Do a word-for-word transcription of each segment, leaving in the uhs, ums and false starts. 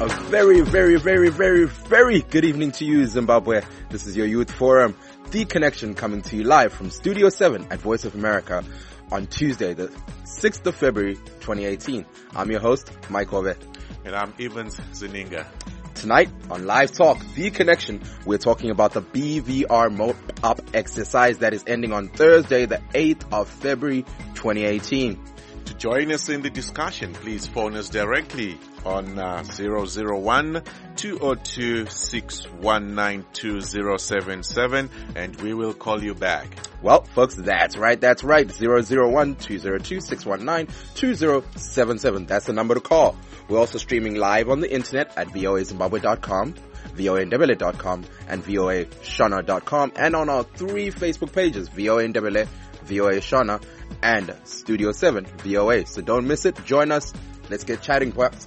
A very, very, very, very, very good evening to you, Zimbabwe. This is your Youth Forum, The Connection, coming to you live from Studio seven at Voice of America on Tuesday, the sixth of February, twenty eighteen. I'm your host, Mike Ove. And I'm Evans Zininga. Tonight on Live Talk, The Connection, we're talking about the B V R Mop-Up exercise that is ending on Thursday, the eighth of February, twenty eighteen. To join us in the discussion, please phone us directly on uh, zero zero one, two zero two, six one nine two zero seven seven, and we will call you back. Well, folks, that's right, that's right. zero zero one, two zero two, six one nine two zero seven seven. That's the number to call. We're also streaming live on the internet at v o a zimbabwe dot com, v o a ndebele dot com, and v o a shona dot com, and on our three Facebook pages, V O A Ndebele, V O A Shona, and Studio seven V O A. So don't miss it. Join us. Let's get chatting, perhaps.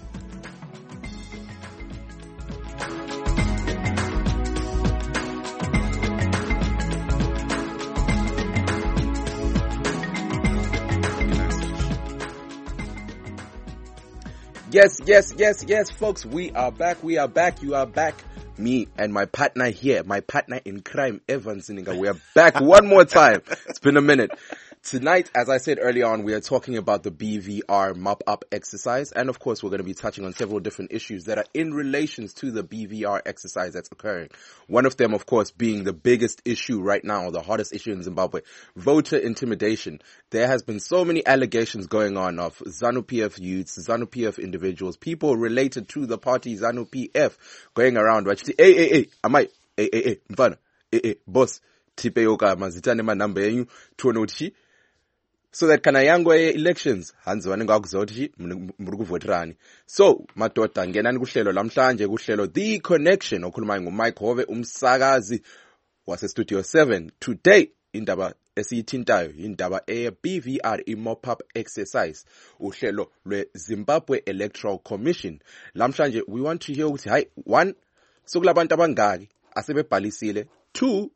Yes, yes, yes, yes, folks. We are back. We are back. You are back. Me and my partner here, my partner in crime, Evans Zininga. We are back one more time. It's been a minute. Tonight, as I said earlier on, we are talking about the B V R Mop-Up exercise. And of course, we're going to be touching on several different issues that are in relations to the B V R exercise that's occurring. One of them, of course, being the biggest issue right now, the hottest issue in Zimbabwe, voter intimidation. There has been so many allegations going on of ZANU-P F youths, ZANU-P F individuals, people related to the party ZANU-P F going around, right? Hey, hey, hey, am I? Hey, hey, hey, mfana, hey, hey, boss, tipe yoka, mazitane manamba yenyu, tuone uti so that kana yangu elections hanzi vanenge vakuzothi muri kuvoterani. So madodha ngenani kuhlelo lamhlanje, kuhlelo The Connection okhuluma nguMike Hove, umsakazi wase Studio seven. Today indaba esiyithintayo indaba eye B V R i-mop-up exercise, uhlelo lwe Zimbabwe Electoral Commission. Lamhlanje we want to hear ukuthi hayi, one, sokulabantu abangaki asebebhalisile. Two,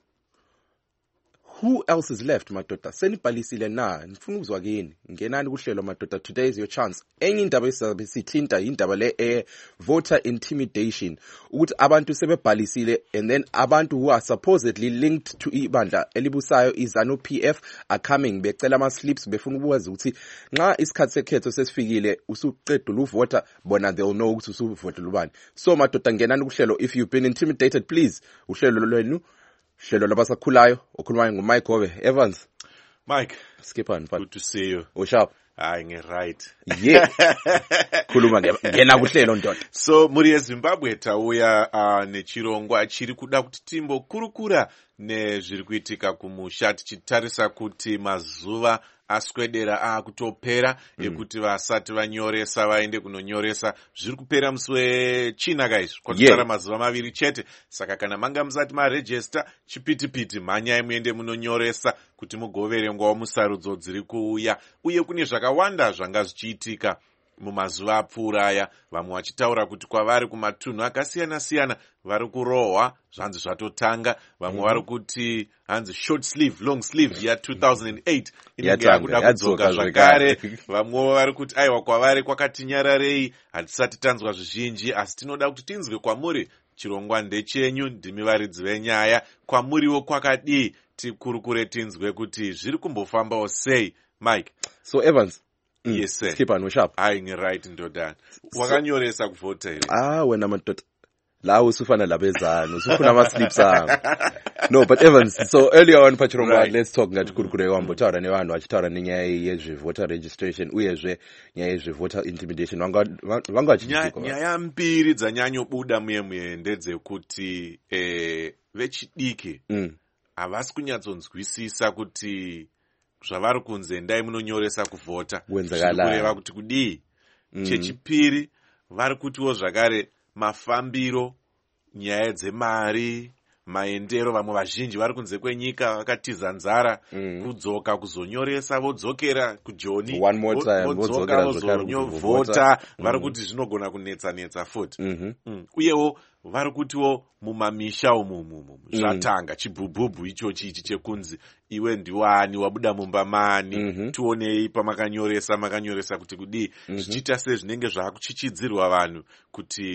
who else is left, madoda? Senibhalisile na? Ngifuna ukuzwa kini. Ngenani kuhlelo madoda. Today is your chance. Enye indaba esizabe sithinta indaba le eh voter intimidation. Ukuthi abantu sebebhalisile and then abantu who are supposedly linked to ibandla elibusayo iZANU-P F are coming becela ama slips befuna ukwazi ukuthi nxa isikhathi sekhetho sesifikile usuqeda uvota bona they'll know ukuthi usuvota lubani. So madoda ngenani kuhlelo. If you've been intimidated, please uhlelo lwenu hlelo labasakhulayo okhuluma nguMike Hove. Evans, Mike, skip on. Good to see you. Oh, sharp. Hayi nge-right. Yeah. Khuluma ngena kuhlelo ndoda. So muri yeZimbabwe tauya uh, nechirongwa chiri kuda kuti timbokurukura nezviri kuitika kumusha, tichitarisa kuti mazuva aswedera akutopera mm. ekuti vasati vanyoresa vaende kunonyoresa zviri kupera musi wechina guys, kwatosara yeah. mazuva maviri chete. Saka kana manga musati maregister chipitipiti mhanyai muende munonyoresa kuti mugoverengwawo musarudzo dziri kuuya. Uye kune zvakawanda zvanga zvichiitika mumazuva apfuura aya, vamwe vachitaura kuti kwavari kumatunhu akasiyana siyana vari kurohwa zvanzi zvatotanga, vamwe vari kuti hanzi short sleeve long sleeve ya two thousand eight inenge yakuda kudzoka zvakare, vamwe vari kuti aiwa kwavari kwakati nyararei, hatisati tanzwa zvizhinji asi tinoda kuti tinzwe kwamuri, chirongwa ndechenyu, ndimi varidzi venyaya, kwamuriwo kwakadii, tikurukure tinzwe kuti zviri kumbofambawo sei. Mike. So Evans, Mm. Yes, sir. Skip on, sharp. Hayi nge-right ndoda. Wakanyoresa kuvota here. Ah, wena madoda. La usufana labezana, usufuna ama-slips amo. No, but Evans, so earlier on pachirongwa, right. Let's talk ngati kurukure wambo taura nevanhu vachitaura nenyaya yezve-voter registration uyezve nyaya yezve-voter intimidation. Vanga vanga vachitika. Nyaya mbiri dzanyanyobuda muye muye ndedzekuti eh vechidiki mm. havasi kunyatsonzwisisa kuti zvavari kunze endai munonyoresa kuvhota kureva kuti kudii. mm. Chechipiri vari kutiwo zvakare mafambiro, nyaya dzemari, maendero, vamwe vazhinji vari kunze kwenyika vakatiza nzara mm. kudzoka kuzonyoresa, vodzokera kujoni vodzoka vozonyovhota, vari kuti zvinogona kunetsa netsa futi. mm-hmm. mm. Uyewo vari kutiwo mumamisha umumu zvatanga mm. chibhubhubhu ichochi ichi chekunzi iwe ndiwani wabuda mumba mani mm-hmm. tionei pamakanyoresa makanyoresa kuti kudii mm-hmm. zvichiita sezvinenge zvakuchichidzirwa vanhu kuti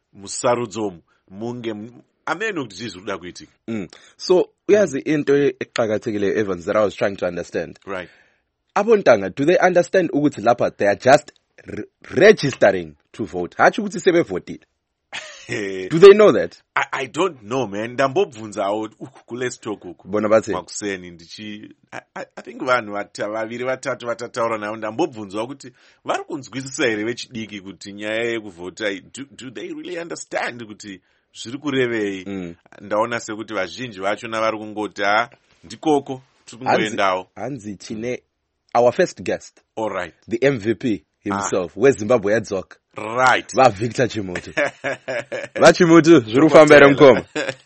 musarudzomu munge amene kuti zvizvi kuda kuitika. Mm. So uyazi into eqhakathekile Evans that I was trying to understand. Right. Abontanga, do they understand ukuthi lapha they are just re registering to vote? Hachi ukuthi sebevotile. Do they know that? I, I don't know, man. Ndambobvunzawo let's talk uku. Bona bathi makuseni ndichi I, I think vanhu vaviri vatatu vatataura nawo ndambobvunzawo kuti vari kunzwisisa here vechidiki kuti nyaya yekuvhota do, do they really understand kuti zviri kurevei? Mm. Ndaona sekuti vazhinji vachona vari kungoti ha ndikoko tiri kungoendawo. Hanzi tine our first guest. All right. The M V P himself. Ah. weZimbabwe yadzoka. Right. Va Victor Chimutu. Va Chimutu, zviri kufamba here mukoma?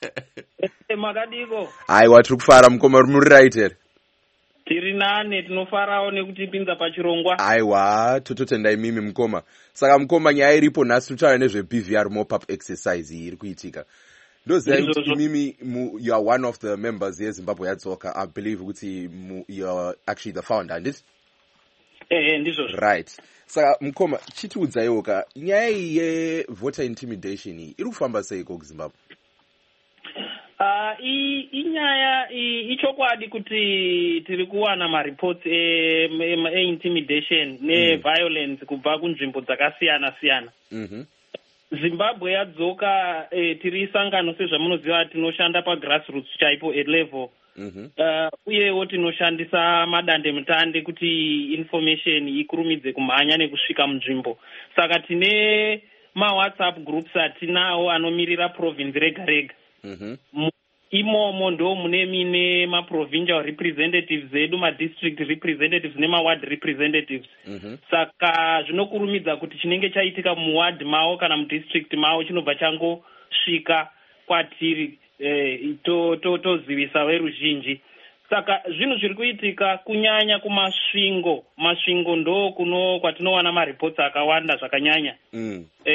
Makadiko. Aiwa tiri kufara mukoma muri right here. Tiri nane tinofarawo nekuti pinza pachirongwa. Aiwa tototendai mimi mukoma. Saka mukoma nyaya iripo nhasi tutaura nezve B V R mop-up exercise iri kuitika. Ndoziva kuti mimi you are one of the members yeZimbabwe yadzoka. I believe kuti you are actually the founder, and it? Eh, ndizvo. Right. Saka mukoma chitiudzaiwo ka nyaya ye voter intimidation iri kufamba sei ko kuZimbabwe? Ah, uh, i inyaya ichokwadi kuti tiri kuwana ma reports e, e intimidation ne mm. violence kubva kunzvimbo dzakasiyana siyana. Mhm. Zimbabwe yadzoka e, tiri sangano sezvamunoziva tinoshanda pa grassroots chaipo at level. Mhm. Uh, uyewo tinoshandisa madande mutande kuti information ikurumidze kumhanya nekusvika munzvimbo. Saka tine ma WhatsApp groups atinawo anomirira province rega rega. Mhm. Imomo ndo mune mine ma provincial representatives edu, ma district representatives nema ward representatives. Mm-hmm. Saka zvinokurumidza kuti chinenge chaitika mu ward mawo kana mu district mawo chinobva chango svika kwatiri eh, to to tozivisa veruzhinji. Saka zvinhu zviri kuitika kunyanya kumasvingo. Masvingo ndo kuno kwatinowana ma reports akawanda zvakanyanya. Mm. Eh,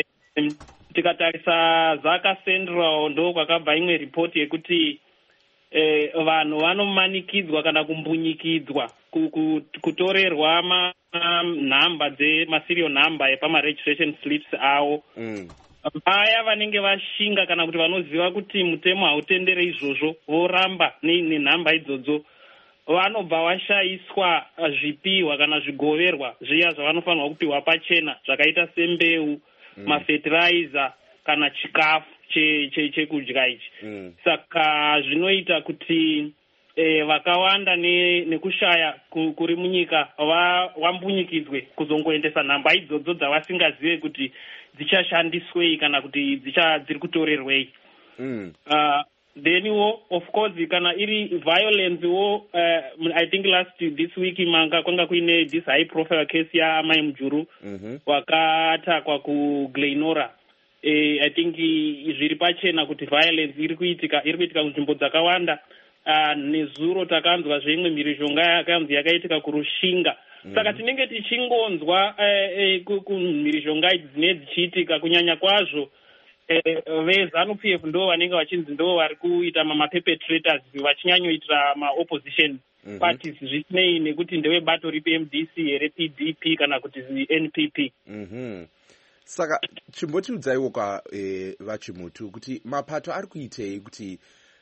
tikatarisa Zaka Central ndo kwakabva imwe report yekuti eh, vanhu vanomanikidzwa kana kumbunyikidzwa kutorerwa ma nhamba dze ma serial number epama registration slips awo. Mm. Vaya vanenge vashinga kana kuti vanoziva kuti mutemo hautendere izvozvo voramba nenhamba idzodzo vanobva vashayiswa zvipiwa kana zvigoverwa zviya zvavanofanirwa kupiwa pachena zvakaita sembeu, mm. mafertilizer kana chikafu chekudya che, ichi. Mm. Saka zvinoita kuti eh, vakawanda ne, nekushaya kuri munyika vambunyikidzwe kuzongoendesa nhamba idzodzo dzavasingazive kuti dzichashandiswei kana kuti dzicha dziri kutorerwei. Mm. Uh, then wo of course kana iri violence wo uh, I think last this week manga kwanga kuine this high profile case ya Amai Mujuru. Mm-hmm. Wakatakwa ku Glenora. Eh, I think zviri pachena kuti violence iri kuitika iri kuitika kunzvimbo dzakawanda. Uh, nezuro takanzwa zvimwe mhirizhonga yakanzi yakaitika kurushinga. Mm-hmm. Saka tinenge tichingonzwa eh, eh, kumhirizhonga idzi dzine dzichiitika kunyanya kwazvo eh, veZANU P F ndo vanenge vachinzi ndo vari kuita maperpetrators vachinyanyoitira maopposition mm-hmm. parties zvisinei nekuti ndevebato ripi M D C here P D P kana kuti N P P. Mm-hmm. Saka chimbotiudzaiwo ka eh, vachimutu kuti mapato ari kuitei kuti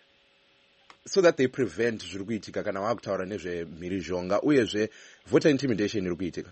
so that they prevent zviri kuitika kana vakutaura nezvemhirizhonga uyezve voter intimidation iri kuitika?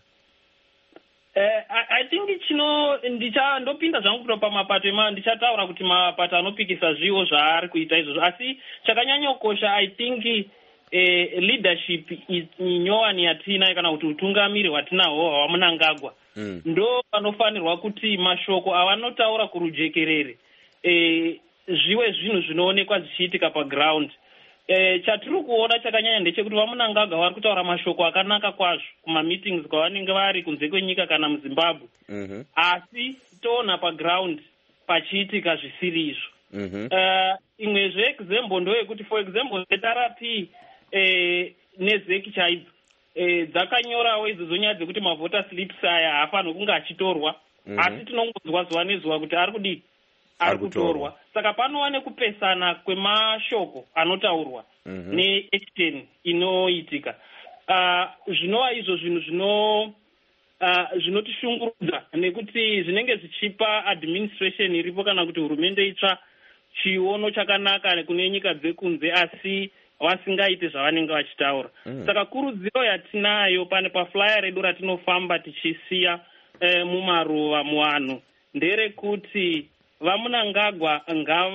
Eh, I, I think chino ndicha ndopinda zvangu kuto pamapato ema ndichataura kuti mapato anopikisa zviwo zvaari kuita izvozvo, asi chakanyanyokosha I think eh, leadership inyowani yatina kana kuti utungamiri hwatinahwo hwamunangagwa mm. ndo panofanirwa kuti mashoko avanotaura kurujekerere eh, zviwe zvinhu zvinoonekwa zvichiitika paground. Eh, chatiri kuona chakanyanya ndechekuti vamunangagwa vari kutaura mashoko akanaka kwazvo kuma meetings kwavanenge vari kunze kwenyika kana muZimbabwe. Mm-hmm. Asi toona paground pachiitika zvisiri izvo. Mm-hmm. Uh, imwezve example ndoyekuti for example zetarapi eh, nezeki chaidzo eh, dzakanyorawo idzodzo nyaya dzekuti mavota slips aya haafanirwi kunge achitorwa. Mm-hmm. Asi tinongonzwa zuva nezuva kuti ari kudii ari kutorwa. Saka panowa nekupesana kwemashoko anotaurwa mm-hmm. neaction inoitika. Uh, zvinova izvo zvinhu zvino uh, zvinotishungurudza nekuti zvinenge zvichipa administration iripo kana kuti hurumende itsva chiono chakanaka kune nyika dzekunze asi vasingaite zvavanenge vachitaura. Mm. Saka kurudziro yatinayo pane paflyer redu ratinofamba tichisiya eh, mumaruva muvanhu nderekuti vamunangagwa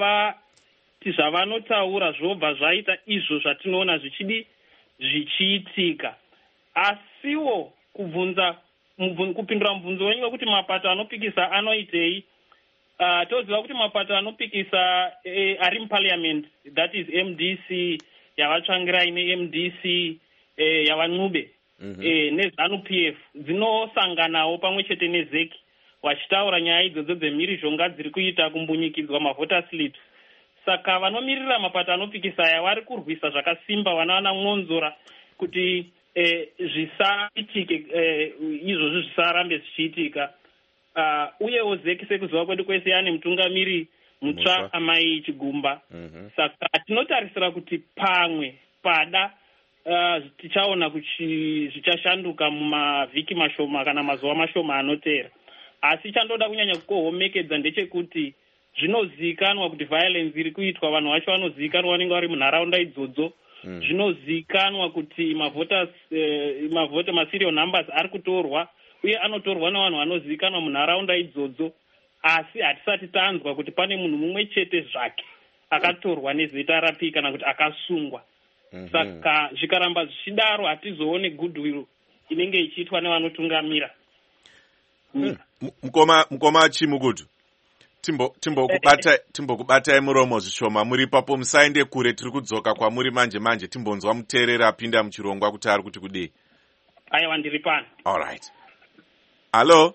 ngavati zvavanotaura zvobva zvaita izvo zvatinoona zvichidi zvichiitika, asiwo kubvunza kupindura mubvunzo wenyu wekuti mapato anopikisa anoitei. Uh, toziva kuti mapato anopikisa eh, ari muparliament, that is M D C, yavatsvangirai ne-M D C, eh, yavanube mm-hmm. eh, nezanu P F dzinosanganawo pamwe chete nezeki vachitaura nyaya idzodzo dzemhirizhonga dziri kuita kumbunyikidzwa mavota slips. Saka vanomirira mapato anopikisa aya vari kurwisa zvakasimba vana vanamwonzora kuti eh, zvisaitike eh, izvozvo zvisarambe zvichiitika. Uh, uyewo zeki sekuziva kwedu kwese ane mutungamiri mutsva amai Chigumba. Mm-hmm. Saka tinotarisira kuti pamwe pada uh, tichaona kuti zvichashanduka mumavhiki mashoma kana mazuva mashoma anotera. Asi chandoda kunyanya kukohomekedza ndechekuti zvinozikanwa kuti violence iri kuitwa, vanhu vacho vanozikanwa vanenge vari munharaunda idzodzo. Mm. Zvinozikanwa kuti mavoters eh, mavota maserial numbers ari kutorwa uye anotorwa navanhu vanozikanwa munharaunda idzodzo, asi hatisati tanzwa kuti pane munhu mumwe chete zvake akatorwa nezita rapi kana kuti akasungwa. Mm-hmm. Saka zvikaramba zvichidaro hatizoone goodwill inenge ichiitwa nevanotungamira. Mm. Mukoma mukoma Chimugudu, timbo timbo kubata timbo kubata muromo zvishoma muri papo, musaende kure, tiri kudzoka kwamuri manje manje, timbonzwa muteerera apinda muchirongwa kuti ari kuti kudii. Aiwa, ndiri pano. All right. Hello.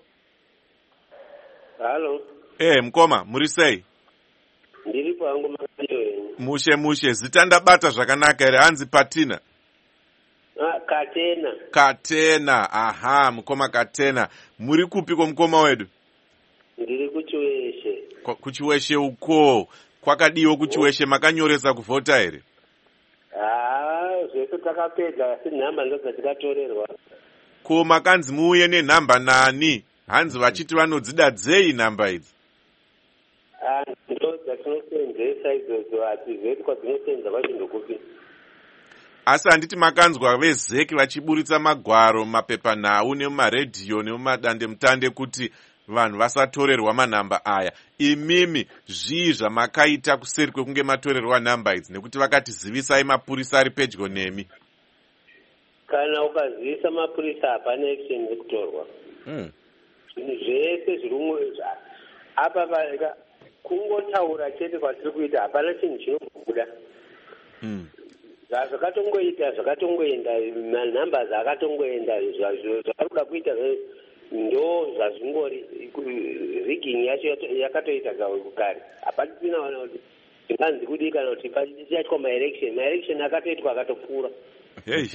Hello. Eh, mukoma muri sei? Ndiri pangu makanje. Mushe mushe, zita ndabata zvakanaka ere? Hanzi Patina. Ah, Katena. Katena. Aha, mukoma Katena. Muri kupi kwa mukoma wedu? Ndiri kuchiweshe. Kuchiweshe uko. Kwakadiwo kuchiweshe, makanyoresa kuvhota ere? Ah, zvese takapedza asi nhamba ndo dzatikatorerwa. Ko makanzi muuye nenhamba nani? Hanzi vachiti vanodzida dzei nhamba idzi? Ah, ndo dzatinosenzesa idzodzo, hatizivi kwadzinosenza kwacho kupi. Asi handiti makanzwa vezeki vachiburitsa magwaro mumapepanhau nemumaredhiyo nemumadande mutande kuti vanhu vasatorerwa manhamba aya. Imimi zvii zvamakaita kuseri kwekunge matorerwa nhamba idzi, nekuti vakatizivisai mapurisa ari pedyo nemi? Kana ukazivisa mapurisa hapana action yekutorwa. Mm. Zvese zviri apa kungotaura chete kwatiri kuita, hapana chinhu chinobuda. Mm. Zvakatongoita zvakatongoenda manhamba zvakatongoenda zvakuda kuita ndo zvazvingori rigging yacho yakatoita kare. Hapatina kuti tinganzi kudii kana kuti pachichaitwa maelection maelection akatoitwa akatopfuura. Hey.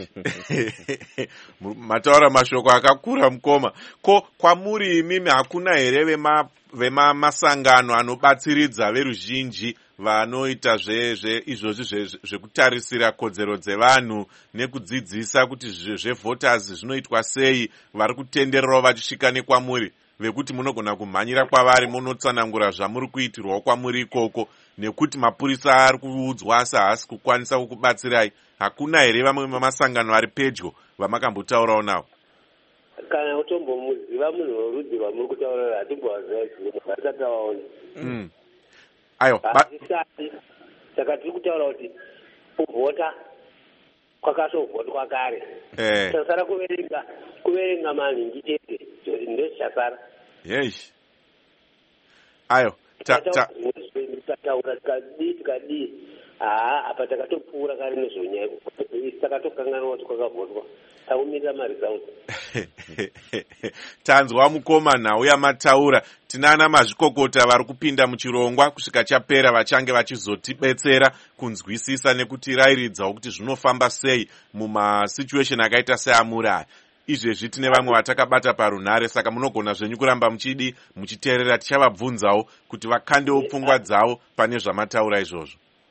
Mataura mashoko akakura mukoma. Ko kwamuri imimi hakuna here vema vema masangano anobatsiridza veruzhinji vanoita zve zve izvozvi zvekutarisira kodzero dzevanhu nekudzidzisa kuti zvevoters zvinoitwa sei, vari kutendererawo vachisvika nekwamuri, vekuti munogona kumhanyira kwavari munotsanangura zvamuri kuitirwawo kwamuri ikoko, nekuti mapurisa ari kuudzwa asi haasi kukwanisa kukubatsirai? Hakuna here vamwe vamasangano ari pedyo vamakambotaurawo navo? Kana utombomuziva munhu worudzi rwamuri kutaurira hatimbovaziva chinhu vasati vaona. Mm. Ayo, hazvisati. Saka tiri kutaura kuti kuvhota kwakatovhotwa kare. Eh. Chasara kuverenga kuverenga manhingi chete ndo zvichasara. Yes. Ayo, ta ta taura tikadii tikadii haa apa takatopfuura kare nezvonyaya takatokanganwa kuti kwakavhotwa taumirira maresults. Tanzwa mukoma nhau yamataura, tinana mazvikokota vari kupinda muchirongwa kusvika chapera vachange vachizotibetsera kunzwisisa nekutirayiridzawo kuti zvinofamba sei mumasituation akaita seamuri aya. Izvezvi tine vamwe vatakabata parunhare, saka munogona zvenyu kuramba muchidi muchiteerera, tichavabvunzawo kuti vakandewo pfungwa dzavo pane zvamataura izvozvo.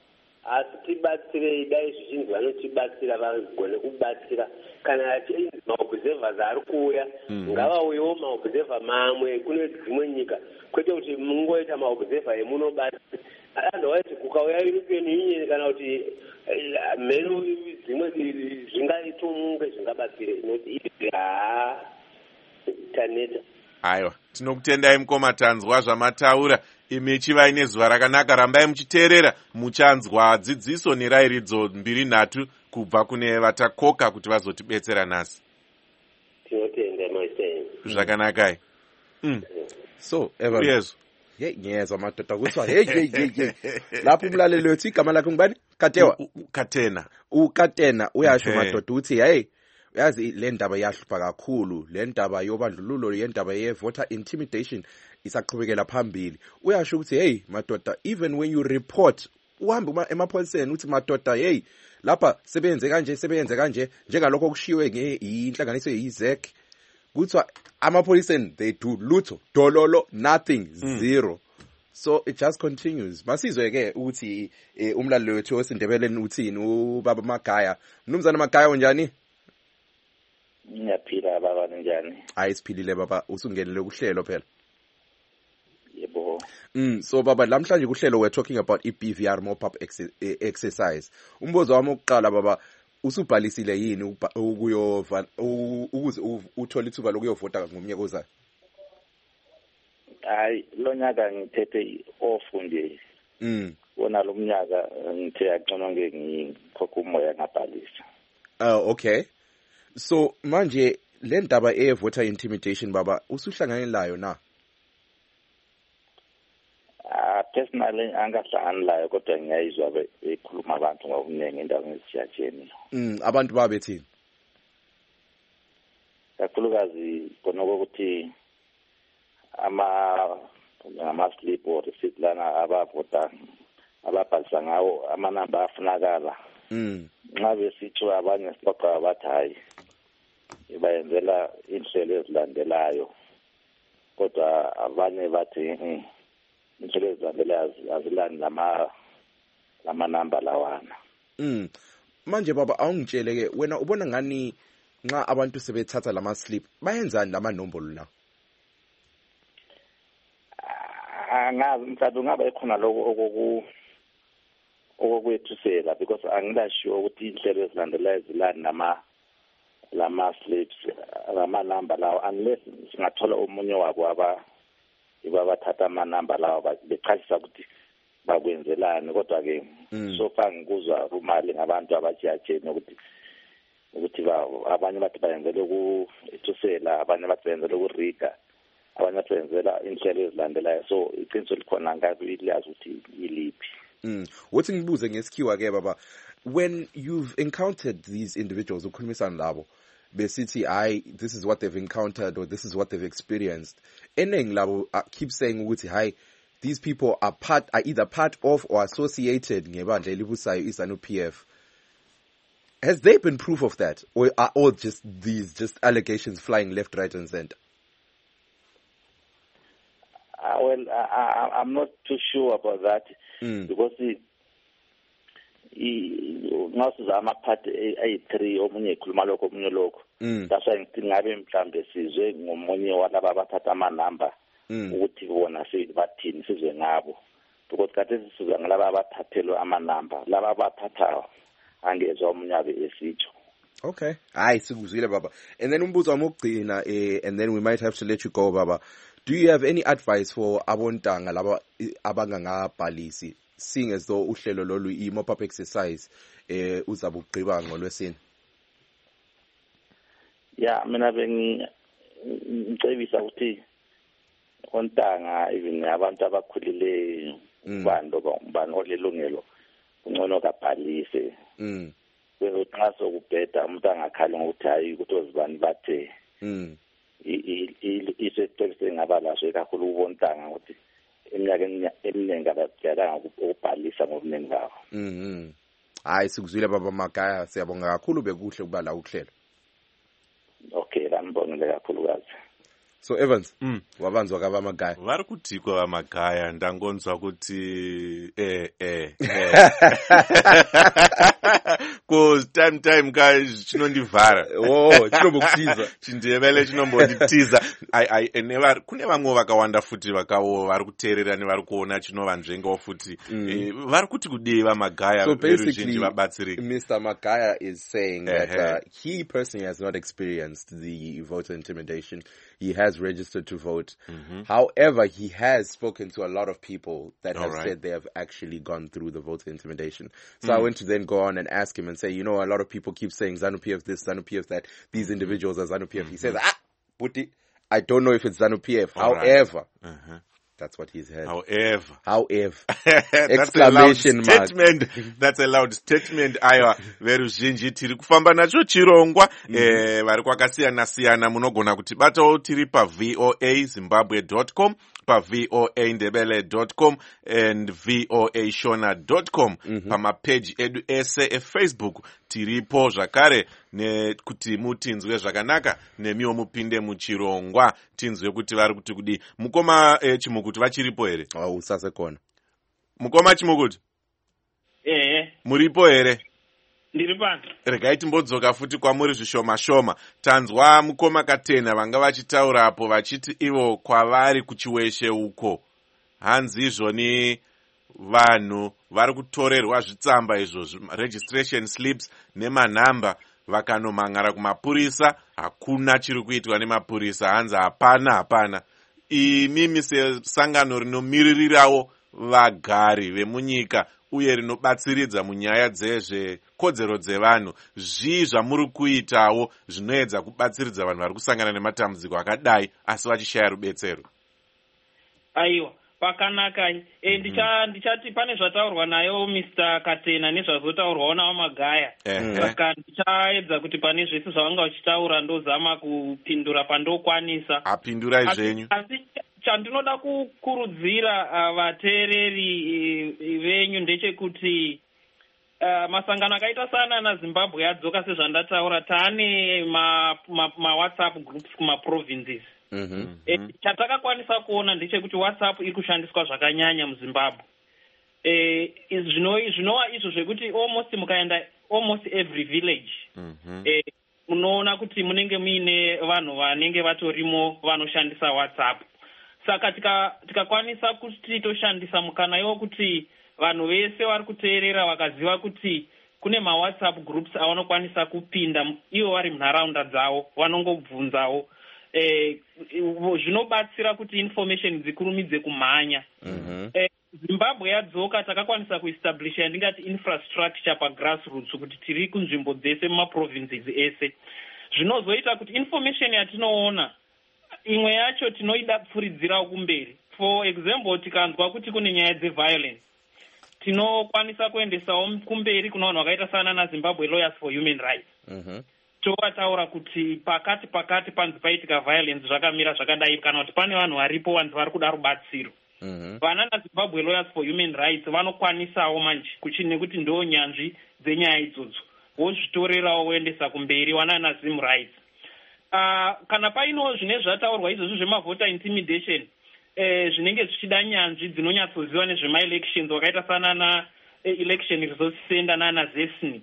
asi tibatsire dai zvizhinji vanotibatsira vagone kubatsira kana chinzi maobservers ari kuuya ngavauyewo maobserver mamwe kune dzimwe nyika kwete kuti mungoita maobserver emunobata otherwise kukauya european union kana kuti mhenu dzimwe zvingaitomunge zvingabatsire inoti haa taneta. Aiwa, tinokutendai mukoma, tanzwa zvamataura. Imi chivai nezuva rakanaka, rambai muchiteerera muchanzwa dzidziso nerayiridzo mbiri nhatu kubva kune vatakoka kuti vazotibetsera nhasi. Tinotenda maiteni. Zvakanakai. Mm. So, Evan. Yes. Hey, ngiyezwa madoda kuthiwa hey hey hey hey. Lapho umlaleli wethu igama lakhe ngubani? Katewa. Katena. uKatena uyasho madoda uthi hey uyazi le ndaba iyahlupha kakhulu, le ndaba yobandlululo, le ndaba ye voter intimidation isaqhubekela phambili. Uyasho ukuthi hey madoda, even when you report uhambe emapholiseni uthi madoda hey lapha sebenze kanje sebenze kanje njengalokho okushiwe ngeinhlanganiso yeZek, kuthiwa amapholiseni they do lutho dololo nothing mm. zero. So it just continues. Masizwe ke ukuthi umlaleli wethu osindebeleni uthini ubaba Magaya. Mnumzana Magaya unjani? Ngiyaphila baba njani? Hayi siphilile baba, usungenele kuhlelo phela. Yebo. Mm so baba namhlanje kuhlelo we're talking about i-B V R mop up exercise. Umbuzo wami oqala baba, usubhalisile yini ukuyova ukuze uthole ithuba lokuyovota ngomnyaka ozayo? Hayi lo nyaka ngithethe off nje. Mm. Wona lo mnyaka ngithe aqononge ngikhokha umoya ngabhalisa. Oh okay. So manje le ndaba e voter intimidation baba usuhlangane layo na? Ah personally angahlangani layo kodwa ngiyayizwa bekhuluma abantu ngokuningi endaweni ezijajeni. Mm abantu babethini? Kakhulukazi khona ukuthi ama ama slip or receipt lana abavota ababhalisa ngawo amanamba afunakala. Mm Nxa besitho abanye sibaqa abathi hayi ibayenzela inhlelo ezilandelayo, kodwa abanye bathi inhlelo ezilandelayo azilani lama lama namba lawana. Mm manje baba awungitshele ke wena ubona ngani nxa abantu sebethatha lama slip bayenzani lama nombolo la? Angazi mhlawumbe ngaba ekhona lokho okoku okokwethusela because angilashiwo ukuthi inhlelo ezilandelayo zilani nama lama slips lama number lawo unless singathola umunye wabo aba ibabathatha ama number lawo bechazisa ukuthi bakwenzelani, kodwa ke so far ngikuzwa rumali ngabantu abajajeni ukuthi ukuthi abanye bathi bayenzele ukuthusela, abanye bathi bayenzele ukuriga, abanye bathi bayenzela inhlelo ezilandelayo. So iqiniso likhona ngathi iyazi ukuthi iliphi. Mm. What ngibuze ngesikhiwa ke baba, when you've encountered these individuals ukhulumisana labo besithi hayi this is what they've encountered or this is what they've experienced, eningi labo uh, keep saying ukuthi hayi these people are part are either part of or associated ngebandla elibusayo iZanu P F. Has there been proof of that, or are all just these just allegations flying left, right and center? Uh, well, I, I, I'm not too sure about that. Mm. Because ngasiza amaphathi ayi-three omunye ekhuluma lokho omunye lokho. That's why ngithi ngabe mhlambe sizwe ngomunye walaba abathatha amanamba ukuthi bona bathini sizwe ngabo, because kade sisiza ngalaba abathathelwe amanamba, laba abathathayo angezwa umnyabe esitsho. Okay, hayi sikuzwile baba. And then umbuzo wami ukugcina eh and then we might have to let you go baba. Do you have any advice for abontanga laba abangangabhalisi, seeing as though uhlelo lolu i-mop up exercise eh uzabe ugqiba ngolwesini? Yeah, mina bengicebisa ukuthi ontanga even abantu abakhulile ubando bani olelungelo ungcono kabhalise. Mm. Nxa sokubheda umuntu angakhali ngokuthi hayi ukuthi ozibani bathe. Mm. Isecebise ngabalaso kakhulu ubontanga ukuthi eminyakeni eminingi abadala ukubhalisa ngobuningi babo. Mhm. Hayi sikuzwile baba Magaya, siyabonga kakhulu bekuhle ukuba la ukuhlelo. Okay, ngibongile kakhulu kazi. So Evans, mm. wavanzwa kava magaya. Vari kutikwa vamagaya ndangonzwa kuti eh eh eh. Ko time time ka chinondivhara. Oh, chinombokutiza. Chindevele chinombonditiza. I I never kune vamwe vakawanda futi vakawo vari kuteerera nevari kuona chinovanzvengawo futi. Mm. Eh, vari kuti kudei vamagaya. So basically, Mister Magaya is saying that uh, he personally has not experienced the voter intimidation. He has registered to vote. Mm-hmm. However, he has spoken to a lot of people that All have right. said they have actually gone through the voter intimidation. So mm. I went to then go on and ask him and say, you know, a lot of people keep saying ZANU-P F this, ZANU-P F that, these individuals are ZANU-P F. Mm-hmm. He says, ah, Puti, I don't know if it's ZANU-P F. All However, right. uh-huh. That's what he's had. However. However. Exclamation mark. Statement. That's a loud statement. Aiwa, veruzhinji tiri kufamba nacho chirongwa. Mm-hmm. Eh, vari kwakasiyana siyana munogona kutibatawo tiri pa v o a zimbabwe dot com, pa v o a ndebele dot com and v o a shona dot com. Mm-hmm. Pamapeji edu ese eFacebook tiripo zvakare nekuti mutinzwe zvakanaka nemiwo mupinde muchirongwa tinzwe kuti vari kuti kudi mukoma eh, chimukuti vachiripo here. Oh, usase kona. Mukoma chimukuti? Eh. Muripo here? Ndiri pano. Regai timbodzoka futi kwamuri zvishoma shoma. Tanzwa mukoma Katena vanga vachitaurapo vachiti ivo kwavari kuchiweshe uko. Hanzi izvoni vanhu vari kutorerwa zvitsamba izvo registration slips nemanhamba vakanomhangara kumapurisa. Hakuna chiri kuitwa nemapurisa. Hanzi hapana hapana. Imimi sesangano rinomiririrawo vagari vemunyika uye rinobatsiridza munyaya dzezvekodzero dzevanhu, zvii zvamuri kuitawo zvinoedza kubatsiridza vanhu vari kusangana nematambudziko akadai asi vachishaya rubetsero? Aiwa, pakanaka. E, ndicha ndichati pane zvataurwa nayo Mister Katena nezvazotaurwawo nawo Magaya. Saka ndichaedza kuti pane zvese zvavanga vachitaura ndozama kupindura pandokwanisa. Apindurai zvenyu. Asi chandinoda kukurudzira uh, vateereri uh, venyu ndechekuti uh, masangano akaita sana naZimbabwe yadzoka sezvandataura taane ma, ma, ma WhatsApp groups kuma provinces. Mm-hmm. E, chatakakwanisa kuona ndechekuti WhatsApp iri kushandiswa zvakanyanya muZimbabwe. E, zvinova zvino izvo zvekuti almost mukaenda almost every village. Mm-hmm. E, unoona kuti munenge muine vanhu vanenge vatorimo vanoshandisa WhatsApp. Saka tikakwanisa tika kuti toshandisa mukana iwo kuti vanhu vese vari kuteerera vakaziva kuti kune ma WhatsApp groups avanokwanisa kupinda ivo vari munharaunda dzavo vanongobvunzawo. Eh, zvinobatsira kuti information dzikurumidze kumhanya. Mm-hmm. eh, Zimbabwe yadzoka takakwanisa kuestablish yandingati infrastructure pa grassroots kuti tiri kunzvimbo dzese mumaprovinces ese. Zvinozoita kuti information yatinoona imwe yacho tinoida kupfuridzirawo kumberi. For example, tikanzwa kuti kune nyaya dzeviolence tinokwanisa kuendesawo kumberi kuna vanhu vakaita sana naZimbabwe Lawyers for Human Rights. Mm-hmm. Tokataura kuti pakati pakati panzi paitika violence zvakamira zvakadai kana kuti pane vanhu varipo vanhu vari kuda rubatsiro. Mm-hmm. Vana naZimbabwe Lawyers for Human Rights vanokwanisawo manje kuchine kuti ndo nyanzvi dzenyaya idzodzo wozvitorerawo woendesa kumberi wana naZim Rights. Uh, kana paino zvine zvataurwa izvozvo zvemavota intimidation eh, zvinenge zvichida nyanzvi dzinonyatsoziva nezvema-elections wakaita sana na eh, election resource center nana zesni,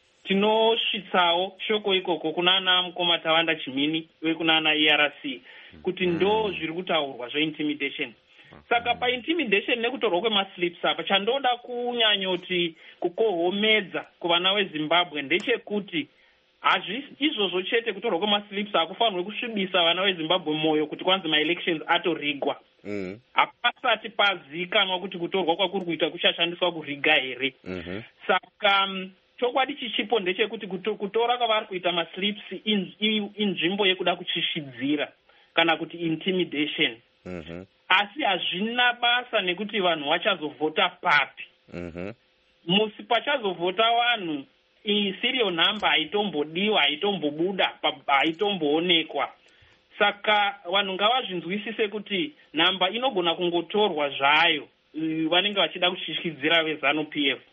tinosvitsawo shoko ikoko kuna ana mukoma Tavanda Chimini wekuna ana E R C kuti ndo zviri kutaurwa zveintimidation. Saka paintimidation nekutorwa kwemaslips apa chandoda kunyanyoti kukohomedza kuvana veZimbabwe ndechekuti hazvi izvozvo chete kutorwa kwemaslips akufanirwe kusvibisa vana veZimbabwe moyo kuti kwanzi ma-elections atorigwa. Mm. Hapasati pazikanwa kuti kutorwa kwakuri kuita kuchashandiswa kuriga here. Mm-hmm. Saka um, chokwadi chichipo ndechekuti kutora kwavari kuita maslips inzvimbo yekuda kuchishidzira kana kuti intimidation. Mm-hmm. Asi hazvina basa nekuti vanhu vachazovhota papi. Mm-hmm. Musi pachazovhota vanhu serial number haitombodiwa, haitombobuda, haitomboonekwa. Saka vanhu ngavazvinzwisise kuti namba inogona kungotorwa zvayo vanenge vachida kuchishidzira veZANU-P F.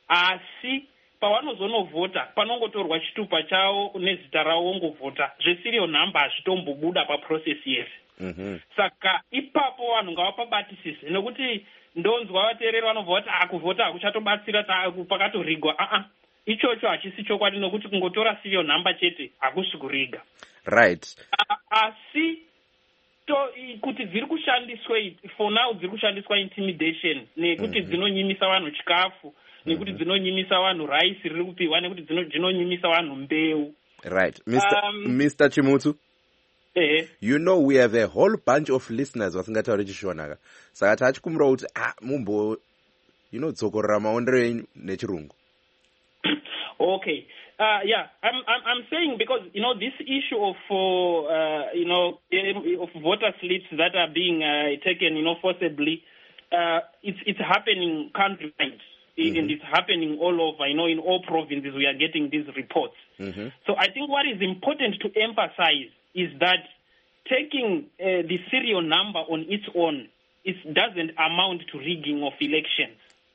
Asi pavanozonovhota panongotorwa chitupa chavo nezita ravo wongovhota. Zveserial number hazvitombobuda paprocess yese. Mhm. Saka ipapo vanhu ngavapabatisise nekuti ndonzwa vateereri vanobva vati akuvhota hakuchatobatsira pakatorigwa. Aa, ichocho hachisi chokwadi nokuti kungotora serial number chete hakusi kuriga. Right. Asi to kuti dziri kushandiswa for now dziri kushandiswa intimidation nekuti dzinonyimisa vanhu chikafu nekuti dzinonyimisa vanhu raisi riri kupiwa nekuti dzinonyimisa vanhu mbeu. Right. Mister Um, Mister Chimutu. Eh. You know we have a whole bunch of listeners vasingatauri chishona. Saka tachikumbira kuti ah mumbo you know dzokorera maondero enyu nechirungu. Okay. Uh, yeah, I'm, I'm I'm saying because you know this issue of uh, you know of voter slips that are being uh, taken you know forcibly, uh, it's it's happening countrywide. Mm-hmm. And it's happening all over. You know, in all provinces we are getting these reports. Mm-hmm. So I think what is important to emphasize is that taking uh, the serial number on its own it doesn't amount to rigging of elections.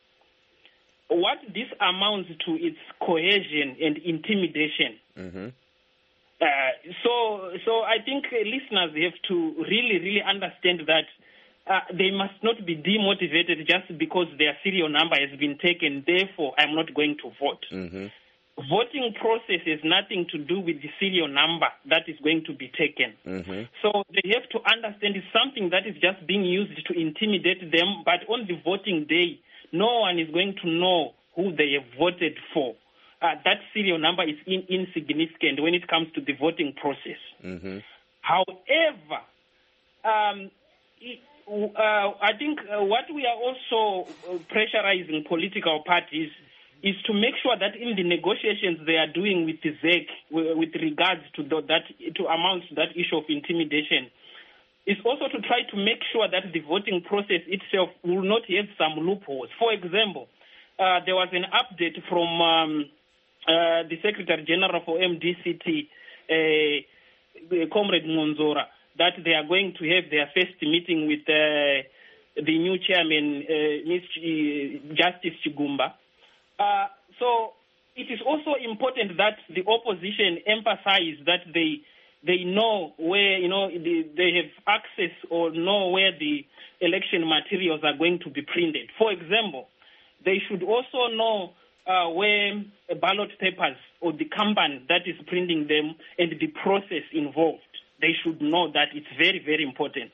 What this amounts to is coercion and intimidation. Mm-hmm. Uh, so, so I think uh, listeners have to really, really understand that uh, they must not be demotivated just because their serial number has been taken. Therefore, I'm not going to vote. Mm-hmm. Voting process has nothing to do with the serial number that is going to be taken. Mm-hmm. So they have to understand it's something that is just being used to intimidate them, but on the voting day, no one is going to know who they have voted for. Uh, that serial number is in, insignificant when it comes to the voting process. Mm-hmm. However, um, it, uh, I think uh, what we are also uh, pressurizing political parties is to make sure that in the negotiations they are doing with the Z E C with regards to the, that to amount to that issue of intimidation, is also to try to make sure that the voting process itself will not have some loopholes. For example, uh, there was an update from um, uh, the Secretary General for M D C T, uh, Comrade Monzora, that they are going to have their first meeting with uh, the new chairman, uh, Miz Justice Chigumba. Uh, so it is also important that the opposition emphasize that they they know where, you know, they, they have access or know where the election materials are going to be printed. For example, they should also know uh, where ballot papers or the company that is printing them and the process involved. They should know that. It's very, very important.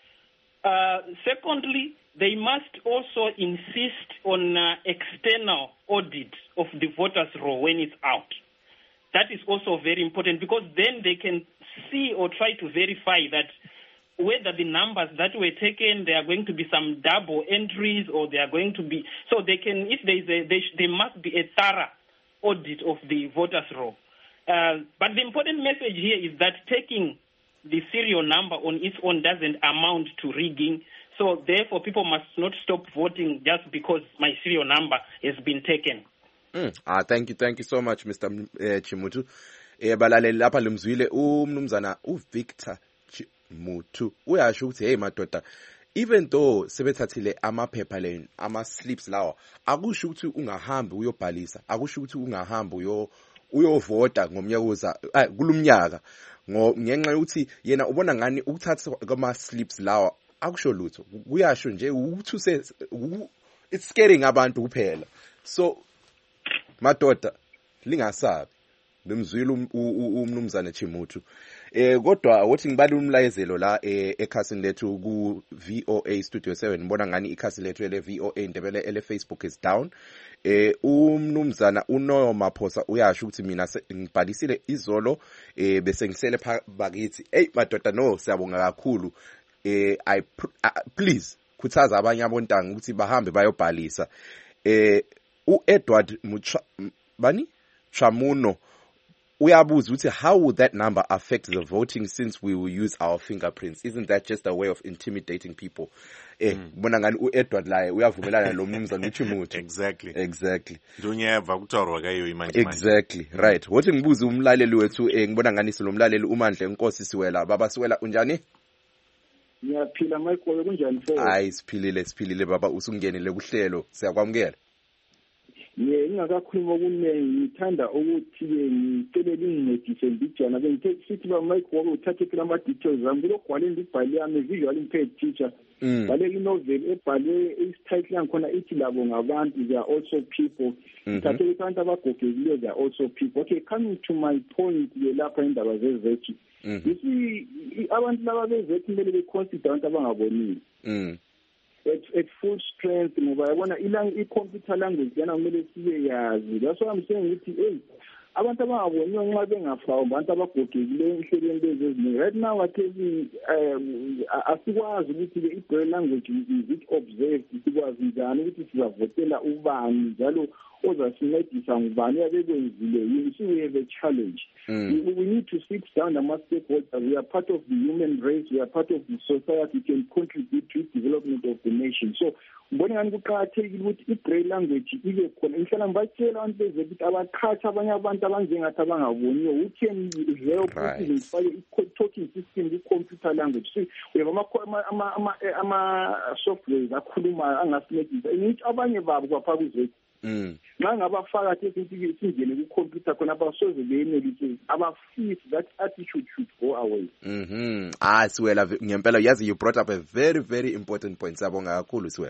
Uh, secondly, they must also insist on uh, external audit of the voters' roll when it's out. That is also very important because then they can see or try to verify that whether the numbers that were taken, there are going to be some double entries or they are going to be, so they can, if there is a, they, there must be a thorough audit of the voters' roll. Uh, but the important message here is that taking the serial number on its own doesn't amount to rigging. So therefore, people must not stop voting just because my serial number has been taken. Mm. Ah, thank you, thank you so much, Mister M- uh, Chimutu. Eh, balaleli lapha limzwile umnumzana uVictor Chimutu uyasho ukuthi hey madoda, even though sebethathile amaphepha len ama slips lawa, akusho ukuthi ungahambi uyobhalisa, akusho ukuthi ungahambi uyo uyovota ngomnyaka ah kulumnyaka ngenxa yokuthi yena ubona ngani ukuthatha kwama slips lawa akusho lutho, kuyasho nje ukuthi use it's scaring abantu kuphela. So madoda lingasabi limzwile umnumzana Chimutu. Eh kodwa wothi ngibala umlayezelo la ekhasini lethu ku V O A Studio seven, ngibona ngani ikhasi lethu ele V O A Ndebele ele Facebook is down. Eh umnumzana uNoyo Maphosa uyasho ukuthi mina ngibhalisile izolo eh bese ngisele bakithi. Hey madoda no siyabonga kakhulu. Eh I please khuthaza abanye abontanga ukuthi bahambe bayobhalisa. Eh uEdward Mucha bani Chamuno uyabuza ukuthi how would that number affect the voting since we will use our fingerprints? Isn't that just a way of intimidating people? Eh bona ngani uEdward laye uyavumelana lo mnumzana uChimutu. Exactly. Exactly. Ndonyeva kutorwa kayo imanje. Exactly. Right. Wothi ngibuza umlaleli wethu eh ngibona ngani silomlaleli uMandle Nkosi Siwela. Baba Siwela unjani? Ngiyaphila Michael, kunjani mfowethu? Hayi siphilile siphilile baba, usungenile kuhlelo, siyakwamukela. ye ingakakhuluma okuningi ngithanda ukuthi-ke ngicele lingincedise mbijana sithi ba Mike wobe uthathe kula ama-details ami kulogwale ndibhale yami visual impaired teacher bhale inovel ebhalwe isititle yangikhona ithi labo ngabantu they are also people ngithathe ukuthi abantu abagogekileyo they are also people. Okay, coming to my point-ke lapha indaba zezethi you see abantu laba bezethi kumele beconsider abantu abangabonile At, at full strength ngoba yabona i-computer language yana kumele sibe yazi. That's why I'm saying ukuthi hey abantu abangaboniyo nxa bengafawo abantu abagogekileyo enhlelweni lezezinye right now athi asikwazi ukuthi i-braille language is it observed sikwazi njani ukuthi sizavotela ubani njalo ozasincedisa ngubani abekwenzile yini. So we have a challenge. Mm. We, we need to sit down and stakeholders. We are part of the human race. We are part of the society. We can contribute to the development of the nation. So ngibona ngani kuqakathekile ukuthi i-braille language ibe khona. Ngihlala ngibatshela abantu beze ukuthi abaqhatsha abanye abantu abanjengathi abangaboniyo who can help ukuthi ngifake i-talking system i-computer language. So we have ama-softwares akhulumayo angasincedisa. Ngithi abanye babo kwapha kuzethu nxa ngabafaka ukuthi singene ku-computer khona abasoze beyenelise abafisi that attitude should go away. Mhm. Ah Siwela ngempela yazi you brought up a very very important point. Sabonga kakhulu Siwela.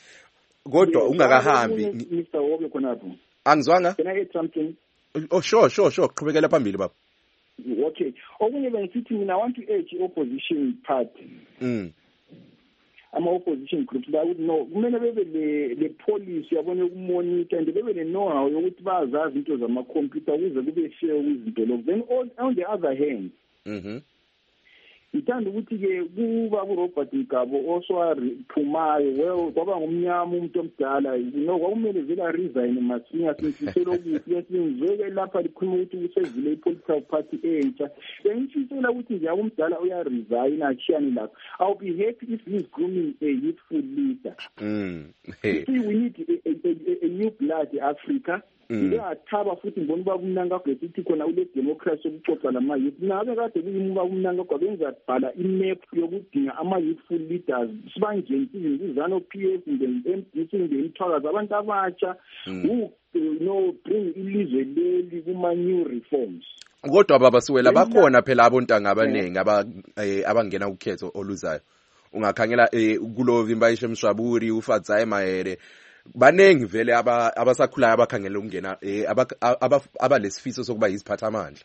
Kodwa ungakahambi Mister Wobe khona lapho. Angizwanga? Can I add something? Oh sure sure sure qhubekela phambili baba. Okay. Okunye bengithi mina I want to urge opposition party. Mm. ama-opposition groups I would know kumele bebe le policy yabone ukumonitor and bebe ne-know-how yokuthi bazazi into zamakhompyutha ukuze kube fair kwizinto lokho. Then on, on the other hand mhm ngithanda ukuthi-ke kuba uRobert Mgabo osowaphumayo well kwaba ngumnyama umuntu omdala no kwakumele vele aresign masinya sifisela ukuthi lesingizweke lapha likhuluma ukuthi usevile i-political party entsha bengifisela ukuthi nje umdala uyaresign achiyani lapha. I'll be happy if he's grooming a youthful leader. Mm. See, we need a, a, a, a new blood Africa. Ngiyathaba futhi ngibona uba kumnanga kwesithi khona ule democracy okuxoxa lama youth nabe kade kuyimuka kumnanga kwabenza bhala imap yokudinga ama youthful leaders sibanjeni izizano P F nge-M D C nge-Mthwakazi abantu abatsha who no bring ilizwe leli kuma new reforms. Kodwa baba Siwela bakhona phela abontanga abanengi aba abangena ukhetho oluzayo ungakhangela kulo Vimbayishe Mshwaburi uFadzai Mahere banengi vele aba abasakhulayo abakhangela ukungena abalesifiso sokuba yisiphathamandla.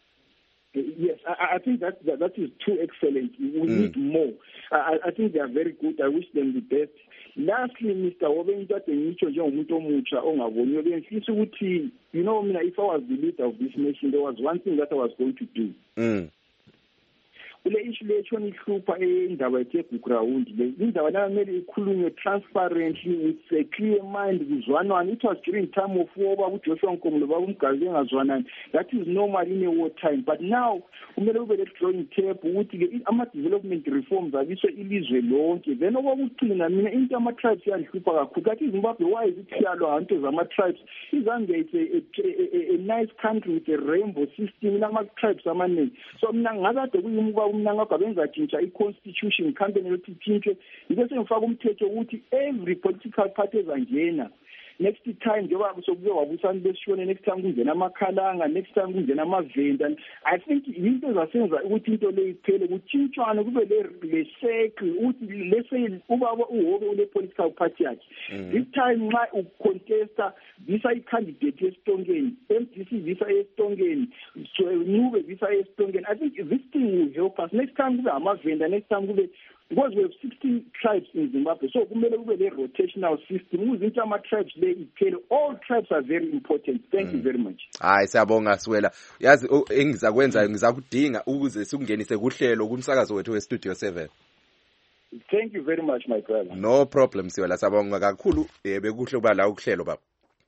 Yes, I, I think that, that that is too excellent. We mm. need more. I, I think they are very good. I wish them the best. Lastly, Mister Wobengithathe ngitsho njengomuntu omutsha ongaboniyo bengifisa ukuthi you know mina if I was the leader of this nation there was one thing that I was going to do. Mm. Kule issue lechona ihlupha endaba ethe ground le indaba la kumele ikhulunywe transparently with a clear mind kuzwanwa. It was during time of war ba uJoshua Nkomo ba umgazi engazwanani. That is normal in a war time, but now kumele ube le drawing table ukuthi ke ama development reforms abiswe ilizwe lonke. Then okwakugcina mina into ama tribes yanhlupha kakhulu kathi iZimbabwe why is it siyalo hanto zama tribes izange it's a, a, a, a nice country with a rainbow system nama tribes amaningi. So mina ngakade kuyimuka umnanga kwabenza tshintsha i-constitution campaign yokuthi itshintshwe ngike sengifaka umthetho ukuthi every political party ezangena next time njengoba sokuze wabusana besishone next time kungena amakhalanga next time kungena amavenda. I think into zasenza ukuthi into le iphele kutshintshwane kube le le circle ukuthi lese ubaba uhobe ule political party yakhe this time nxa ucontesta visa i-candidate yesitongeni M D C visa yesitongeni so Ncube visa yesitongeni. I think this thing will help us next time kube amavenda next time kube because we have sixteen tribes in Zimbabwe so kumele kube le rotational system uzinto ama tribes le iphele. All tribes are very important. Thank mm. you very much. Hayi siyabonga Siwela. Yazi engizakwenza ngizakudinga ukuze sikungenise kuhlelo kumsakazo wethu we Studio seven. Thank you very much my brother. No problem Siwela sabonga kakhulu bekuhle kuba la ukuhlelo baba.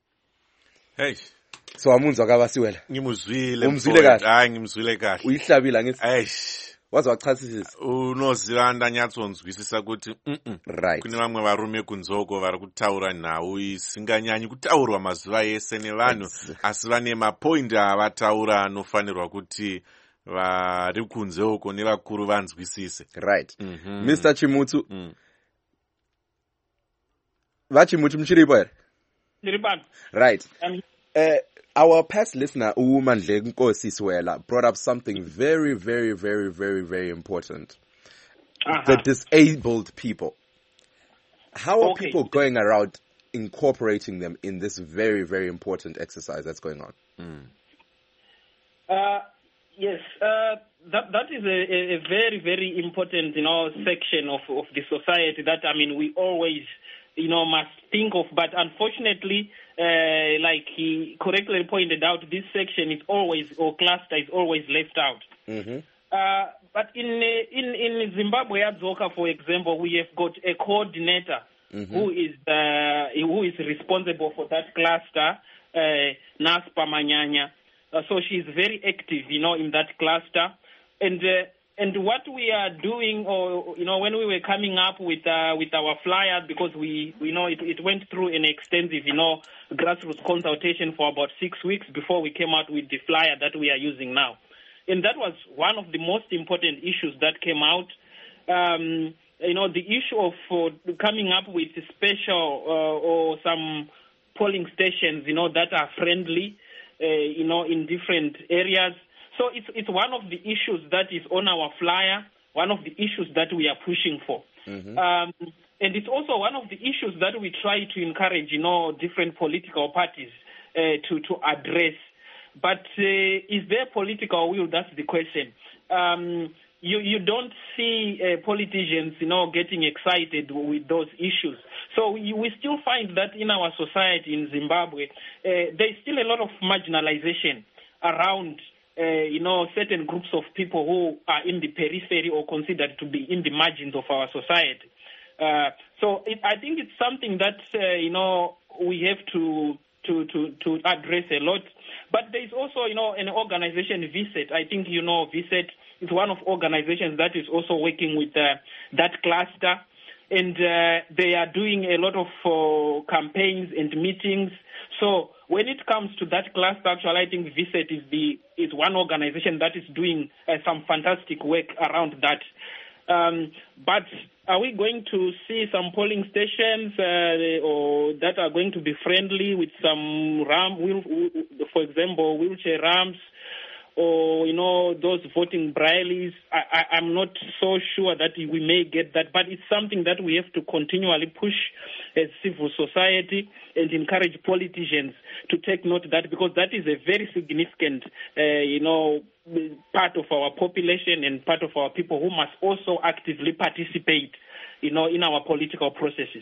Hey so amunzwa ka Siwela ngimuzwile umzwile kahle. Hayi ngimzwile kahle uyihlabila ngithi eish wazi wachasisisa unozilanda nyatsonzwisisa kuti mhm right kune vamwe varume kunzoko vari kutaura nhau isinganyanyi kutaurwa mazuva ese nevanhu asi vane mapoint avataura anofanirwa kuti vari kunze uko nevakuru vanzwisise right. mm-hmm. Mister Chimutsu mm. Vachimutu mchiripo here Right. Um, Uh, our past listener, Umandle Nkosi Swela, brought up something very, very, very, very, very important. uh-huh. The disabled people. How are Okay. people going around incorporating them in this very, very important exercise that's going on? Mm. Uh, yes, uh, that that is a, a very, very important, you know, section of, of the society that, I mean, we always, you know, must think of. But unfortunately, uh, like he correctly pointed out, this section is always, or cluster is always left out. Mm-hmm. Uh, but in in in Zimbabwe, Adzoka, for example, we have got a coordinator mm-hmm. who is uh, who is responsible for that cluster, uh, Naspa Manyanya. Uh, so she's very active, you know, in that cluster, and uh, and what we are doing, or you know, when we were coming up with uh, with our flyers, because we, we know it, it went through an extensive, you know, grassroots consultation for about six weeks before we came out with the flyer that we are using now. And that was one of the most important issues that came out. Um, you know, the issue of uh, coming up with special uh, or some polling stations, you know, that are friendly, uh, you know, in different areas. So it's it's one of the issues that is on our flyer, one of the issues that we are pushing for. Mm-hmm. Um, and it's also one of the issues that we try to encourage, you know, different political parties uh, to, to address. But uh, is there political will? That's the question. Um, you you don't see uh, politicians, you know, getting excited with those issues. So we, we still find that in our society in Zimbabwe, uh, there's still a lot of marginalization around, uh, you know, certain groups of people who are in the periphery or considered to be in the margins of our society. Uh, so it, I think it's something that, uh, you know, we have to, to, to, to address a lot. But there is also, you know, an organization, V S E T. I think you know V S E T is one of organizations that is also working with uh, that cluster. And uh, they are doing a lot of uh, campaigns and meetings. So when it comes to that cluster, actually, I think V S E T is, the, is one organization that is doing uh, some fantastic work around that. Um, but are we going to see some polling stations uh, or that are going to be friendly with some ramp, wheel, for example, wheelchair ramps, or, you know, those voting brailles? I, I, I'm not so sure that we may get that, but it's something that we have to continually push as civil society and encourage politicians to take note of that, because that is a very significant, uh, you know, part of our population and part of our people who must also actively participate, you know, in our political processes.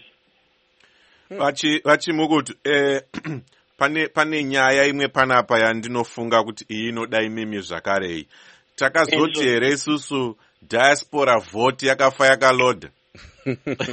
Vachi vachi mugutu eh pane pane nyaya imwe panapa yandinofunga kuti iyi inoda imimi zvakarei. Takazoti here isusu diaspora vote yakafa yakaloda. now,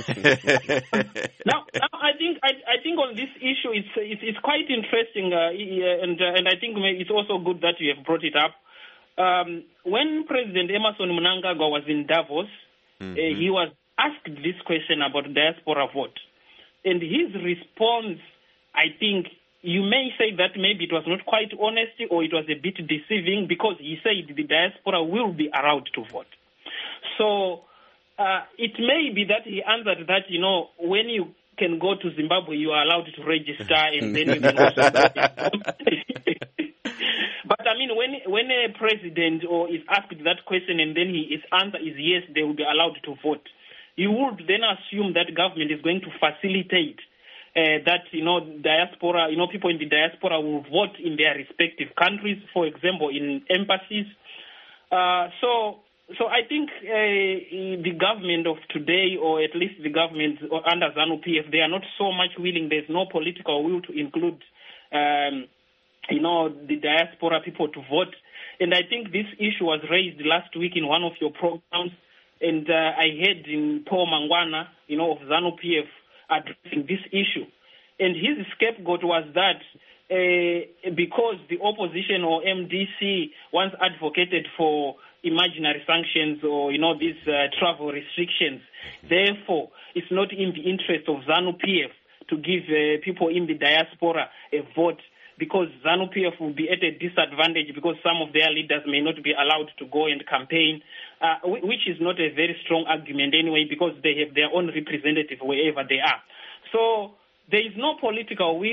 now I think I, I think on this issue it's it's, it's quite interesting, uh, and uh, and I think it's also good that you have brought it up. Um, when President Emmerson Mnangagwa was in Davos, mm-hmm. uh, he was asked this question about diaspora vote, and his response, I think, you may say that maybe it was not quite honest or it was a bit deceiving, because he said the diaspora will be allowed to vote. So uh, it may be that he answered that, you know, when you can go to Zimbabwe, you are allowed to register and then you can also vote. But I mean, when when a president or is asked that question and then he, his answer is yes, they will be allowed to vote, you would then assume that government is going to facilitate uh, that, you know, diaspora, you know, people in the diaspora will vote in their respective countries, for example, in embassies. Uh, so, so I think uh, the government of today, or at least the government under ZANU-P F, they are not so much willing. There's no political will to include Um, you know, the diaspora people to vote. And I think this issue was raised last week in one of your programs. And uh, I heard in Paul Mangwana, you know, of ZANU-P F addressing this issue. And his scapegoat was that uh, because the opposition or M D C once advocated for imaginary sanctions or, you know, these uh, travel restrictions, therefore, it's not in the interest of ZANU-P F to give uh, people in the diaspora a vote, because ZANU-P F will be at a disadvantage because some of their leaders may not be allowed to go and campaign, uh, which is not a very strong argument anyway, because they have their own representative wherever they are. So there is no political will.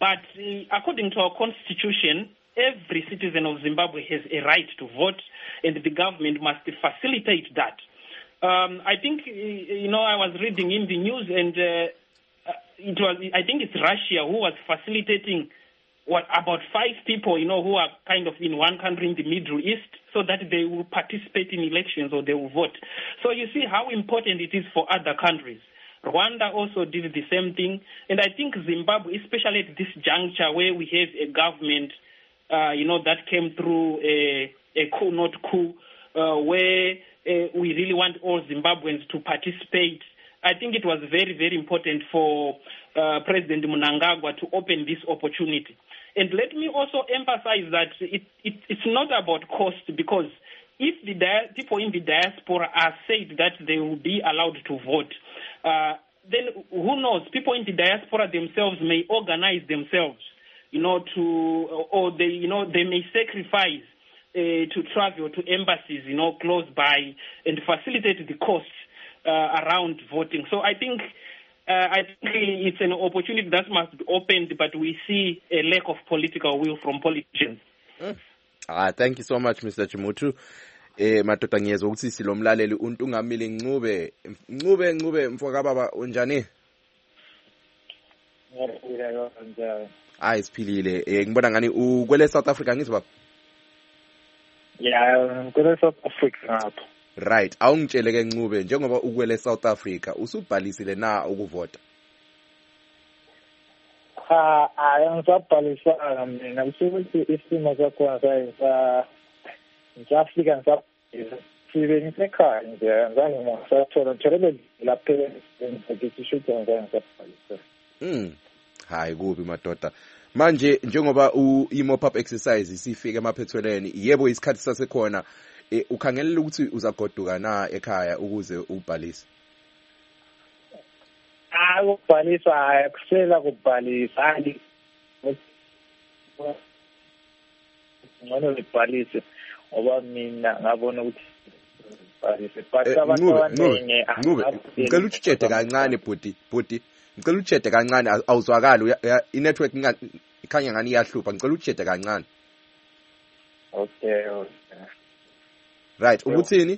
But uh, according to our constitution, every citizen of Zimbabwe has a right to vote, and the government must facilitate that. Um, I think, you know, I was reading in the news, and uh, it was, I think it's Russia who was facilitating what about five people, you know, who are kind of in one country in the Middle East, so that they will participate in elections or they will vote. So you see how important it is for other countries. Rwanda also did the same thing, and I think Zimbabwe, especially at this juncture where we have a government, uh, you know, that came through a, a coup, not coup, uh, where uh, we really want all Zimbabweans to participate. I think it was very, very important for uh, President Mnangagwa to open this opportunity. And let me also emphasize that it, it, it's not about cost, because if the dia- people in the diaspora are said that they will be allowed to vote, uh, then who knows, people in the diaspora themselves may organize themselves, you know, to, or they, you know, they may sacrifice uh, to travel to embassies, you know, close by and facilitate the costs uh, around voting. So I think Uh, I think it's an opportunity that must be opened, but we see a lack of political will from politicians. Mm. Ah, thank you so much, Mister Chimutu. Eh, madoda ngiyezwa ukuthi silomlaleli uNtungamile Ncube. Ncube Ncube mfoka baba unjani? Ngiyabonga njalo. Ah, isiphilile. Eh, ngibona ngani ukwele South Africa ngithi baba? Yeah, ngikule South Africa ngapha. Right, awungitshele ke Ncube, njengoba ukwele South Africa usubhalisile na ukuvota? Ha, ayangizabhalisanga mina, kusukuthi isimo sakhona sayisa ngiyafika ngisabhalisa. Sibe ngisekhaya nje, ngizange ngisathola ngitholele lapha ngithi shutha ngizange ngisabhalisa. Mm. Hayi kubi madoda. Manje njengoba i-mop-up exercise isifike emaphethelweni, yebo isikhathi sasekhona. E, ukhangelela ukuthi uzagoduka na ekhaya ukuze ubhalise? Ah, ukubhalisa akusela kubhalisa ali. Ngcono libhalise ngoba mina ngabona ukuthi bhalise. But abantu abaningi ngicela utshede kancane bhuti, bhuti. Ngicela utshede kancane awuzwakali i-network ikhanya ngani iyahlupha. Ngicela utshede kancane. Okay, okay. Right, ukuthini?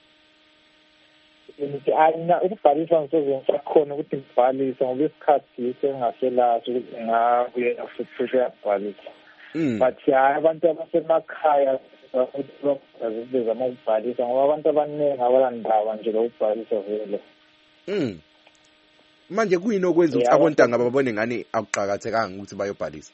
Ukuthi ayina ukubhalisa ngisoze ngisakhona ukuthi ngibhalise ngoba isikhathi sengaselazi ukuthi ngabuye futhi ukubhalisa. But ya abantu abasemakhaya bazizama ukubhalisa ngoba abantu abaningi abalandaba nje lokubhalisa vele. Mm. Manje kuyini okwenza ukuthi abontanga babone ngani akuqhakathekanga ukuthi bayobhalisa?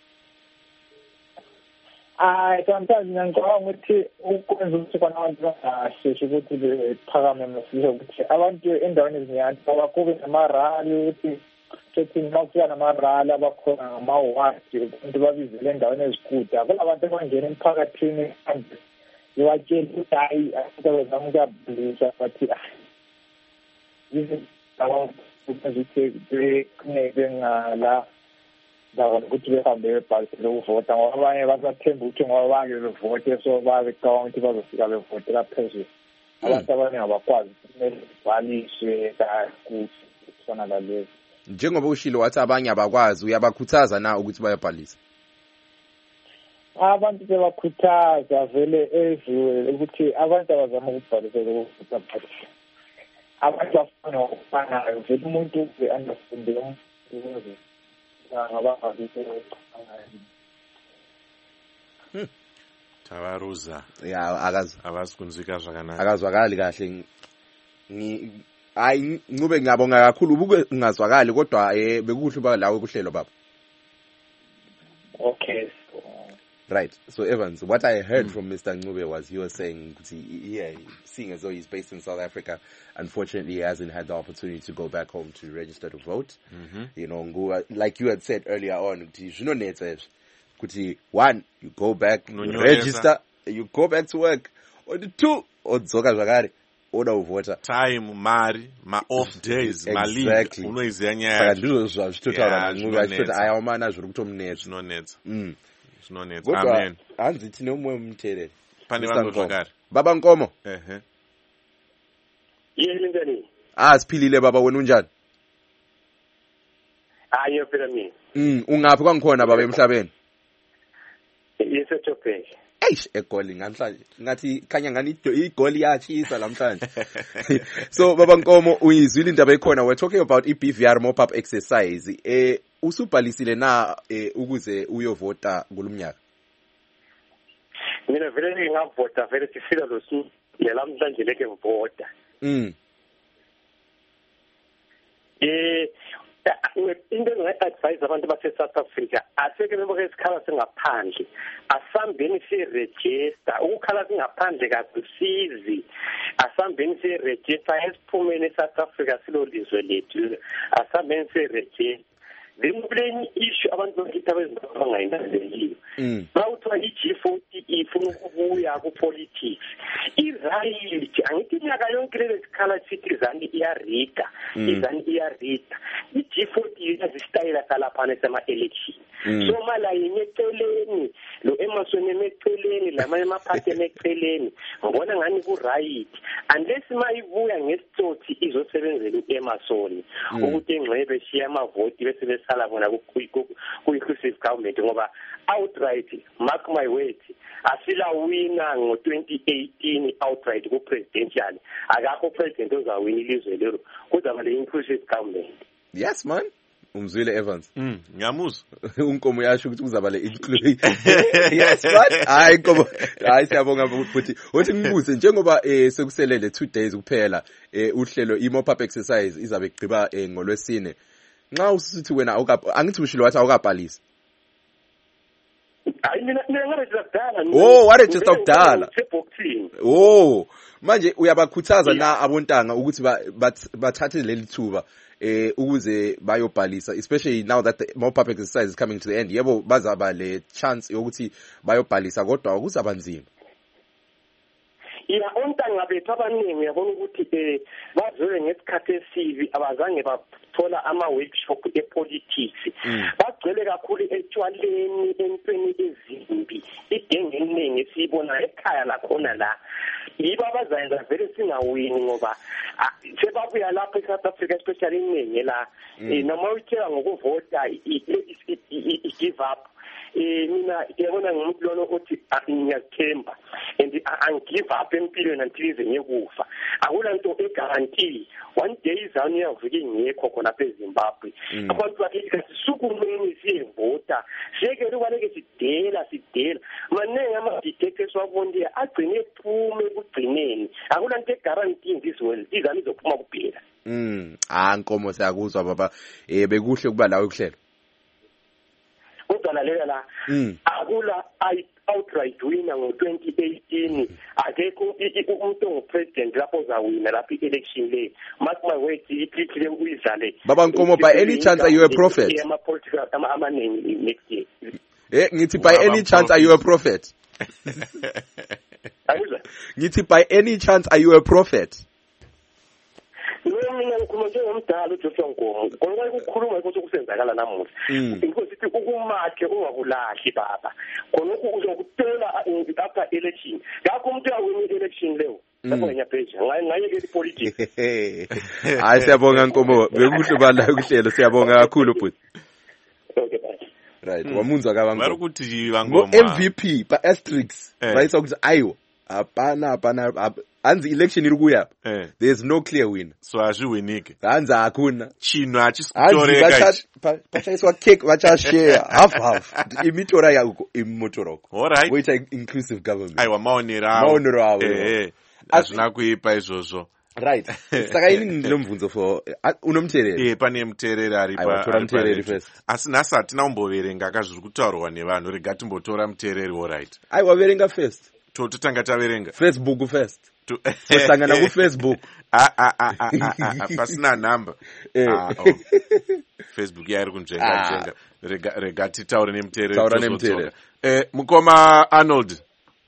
Ah, sometimes ngicabanga ukuthi ukwenza ukuthi khona abantu bangasheshe ukuthi bephakame mesizwe ukuthi abantu endaweni ezinyani abakube namarali ukuthi sethi makufika namarali abakhona ngama-wadi abantu babizele endaweni ezikude. Kulabantu abangena emphakathini manje iwatshela ukuthi hayi abantu abazama ukuyabhalisa but ukuthi bengala ngabona ukuthi behambe bebhalisele ukuvota ngoba abanye basathemba ukuthi ngoba bake bevote so babecabanga ukuthi bazofika bevotela phezulu. Abantu abaningi abakwazi kumele bhaliswe kusana lalezi. Njengoba ushilo wathi abanye abakwazi, uyabakhuthaza na ukuthi bayobhalisa? Abantu sebakhuthaza vele everywhere ukuthi abantu abazama ukubhalisela ukuvota. Abantu bafuna ukufanayo vele umuntu uze-understande umuntu Hmm. Tavaruza. Ya akazi abazikunzika zvakanaka. Akazwakali kahle. Ngi hayi Ncube ngiyabonga kakhulu ubuke ungazwakali kodwa eh bekuhle ba lawe kuhlelo baba. Okay. Right. So Evans, what I heard mm. from Mister Ncube was he was saying yeah, seeing as though he's based in South Africa, unfortunately he hasn't had the opportunity to go back home to register to vote. Mm-hmm. You know, like you had said earlier on, one, you go back, you register, you go back to work. Or the two, or Zoka order of voter. Time, mari, my off days, my leave. Exactly. Uno izenya. No net. Mm. No net. Amen. Anzithi nomwe umthelele. Phani bangozwakala. Baba Nkomo. Ehe. Yini njani? Ah siphilile baba wena unjani? hayi phela mina mm ungaphi kwangikhona baba emhlabeni yisetophe eish egoli namhlanje ngathi khanya ngani igoli yachisa namhlanje so baba Nkomo uyizwile indaba ekhona we're talking about i-B V R mop up exercise eh usubhalisile na eh, ukuze uyovota kulumnyaka mina vele ngingavota vele sifika lo su lelamhlanje leke ngivota mm eh into engayi-advise abantu base-South Africa aseke beboke isikhala singaphandle asambeni sirejista ukukhala singaphandle kakusizi asambeni sirejista esiphumeni e-South Africa silo lizwe lethu asambeni sirejista then kule issue abantu bakithi abangayinanzelile bawuthiwa i-G forty ifuna ukubuya ku-politics i-right angithi iminyaka yonke lele sikhala sithi izani iyarida izani iyarida i-G forty iyazisitayela kalaphana esema-election so mala yinye eceleni lo Emerson emeceleni lamanye amaphathi emeceleni ngibona ngani ku-right unless mayibuya ngesitsotsi izosebenzela u-Emerson ukuthi engxebe shiya amavoti bese besala bona ku-inclusive government ngoba outright mark my words asila wina ngo twenty eighteen outright ku presidential akakho president ozawina ilizwe lelo kuzaba le inclusive government. Yes man umzwile Evans mm ngiyamuza unkomo yasho ukuthi kuzaba le inclusive yes man hayi Nkomo hayi siyabonga futhi uthi ngibuze njengoba eh sekuselele two days kuphela eh uhlelo i-mop up exercise izabe igqiba eh, ngolwesine nxa usithi wena angithi ushilo wathi awukabhalisi hayi mina mina ngaregister kudala oh waregister kudala oh manje uyabakhuthaza na abontanga ukuthi bathathe leli thuba eh ukuze bayobhalisa especially now that the mop up exercise is coming to the end yebo bazaba le chance yokuthi bayobhalisa kodwa kuzaba nzima ina ontanga bethu abaningi yabona ukuthi eh bazoe ngesikhathi esibi abazange bathola ama workshop epolitics bagcwele kakhulu etshwaleni entweni ezimbi idenge eningi esibona ekhaya lakhona la yiba bazayenza vele singawini ngoba sebabuya lapha eSouth Africa especially iningi la noma utshela ngokuvota i give up eh mina yabona ngumuntu lona uthi ngiyathemba and angive up empilweni until ize ngikufa akulanto eguarantee one day izani yavuka ingekho khona eZimbabwe abantu bakithi sisukumeni siyevota seke lubaleke sidela sidela manenge ama detectives wabonile agcine ephume kugcineni akulanto eguarantee in this world izani izophuma kuphela mm ah Nkomo siyakuzwa baba eh bekuhle kuba lawe kuhlelo udalalela la akula outright winner ngo twenty eighteen akekho umuntu ongupresident lapho zawina lapha i-election le mark my words iphithile uyidlale baba Nkomo by any chance are you a prophet ama political ama amaningi next year eh ngithi by any chance are you a prophet ayizwa ngithi by any chance are you a prophet mina ngikhuluma njengomdala uJoshua Nkomo konke ukukhuluma ukuthi kusenzakala namuhla inkosi ithi ukumakhe ungakulahle baba khona uzokutela after election yakho umuntu awini election leyo lapho ngiyaphesha ngayeke ipolitics hayi siyabonga Nkomo bekuhle bala kuhlelo siyabonga kakhulu futhi okay bye right wamunzwa kabantu bari ukuthi bangoma M V P ba asterisks right ukuthi ayo apana apana anzi election iri kuya eh. There is no clear winner so azviwinike hanza hakuna chino achisitoreka pachayiswa cake vachashare half half imitora yako imotoroko all right which inclusive government aiwa maonera maonero awo eh azvina kuipa izvozvo right saka ini ndinomvunzo for unomterera eh pane muterera ari pa mutereri first asi nhasi hatina kumboverenga kazviri kutaurwa nevanhu rega timbotora mutereri all right aiwa verenga first totanga taverenga Facebook first tosangana ku Facebook ah ah ah ah pasina number ah Facebook yairi kunjenga jenga rega rega titaure nemutereri taura nemutereri eh mukoma Arnold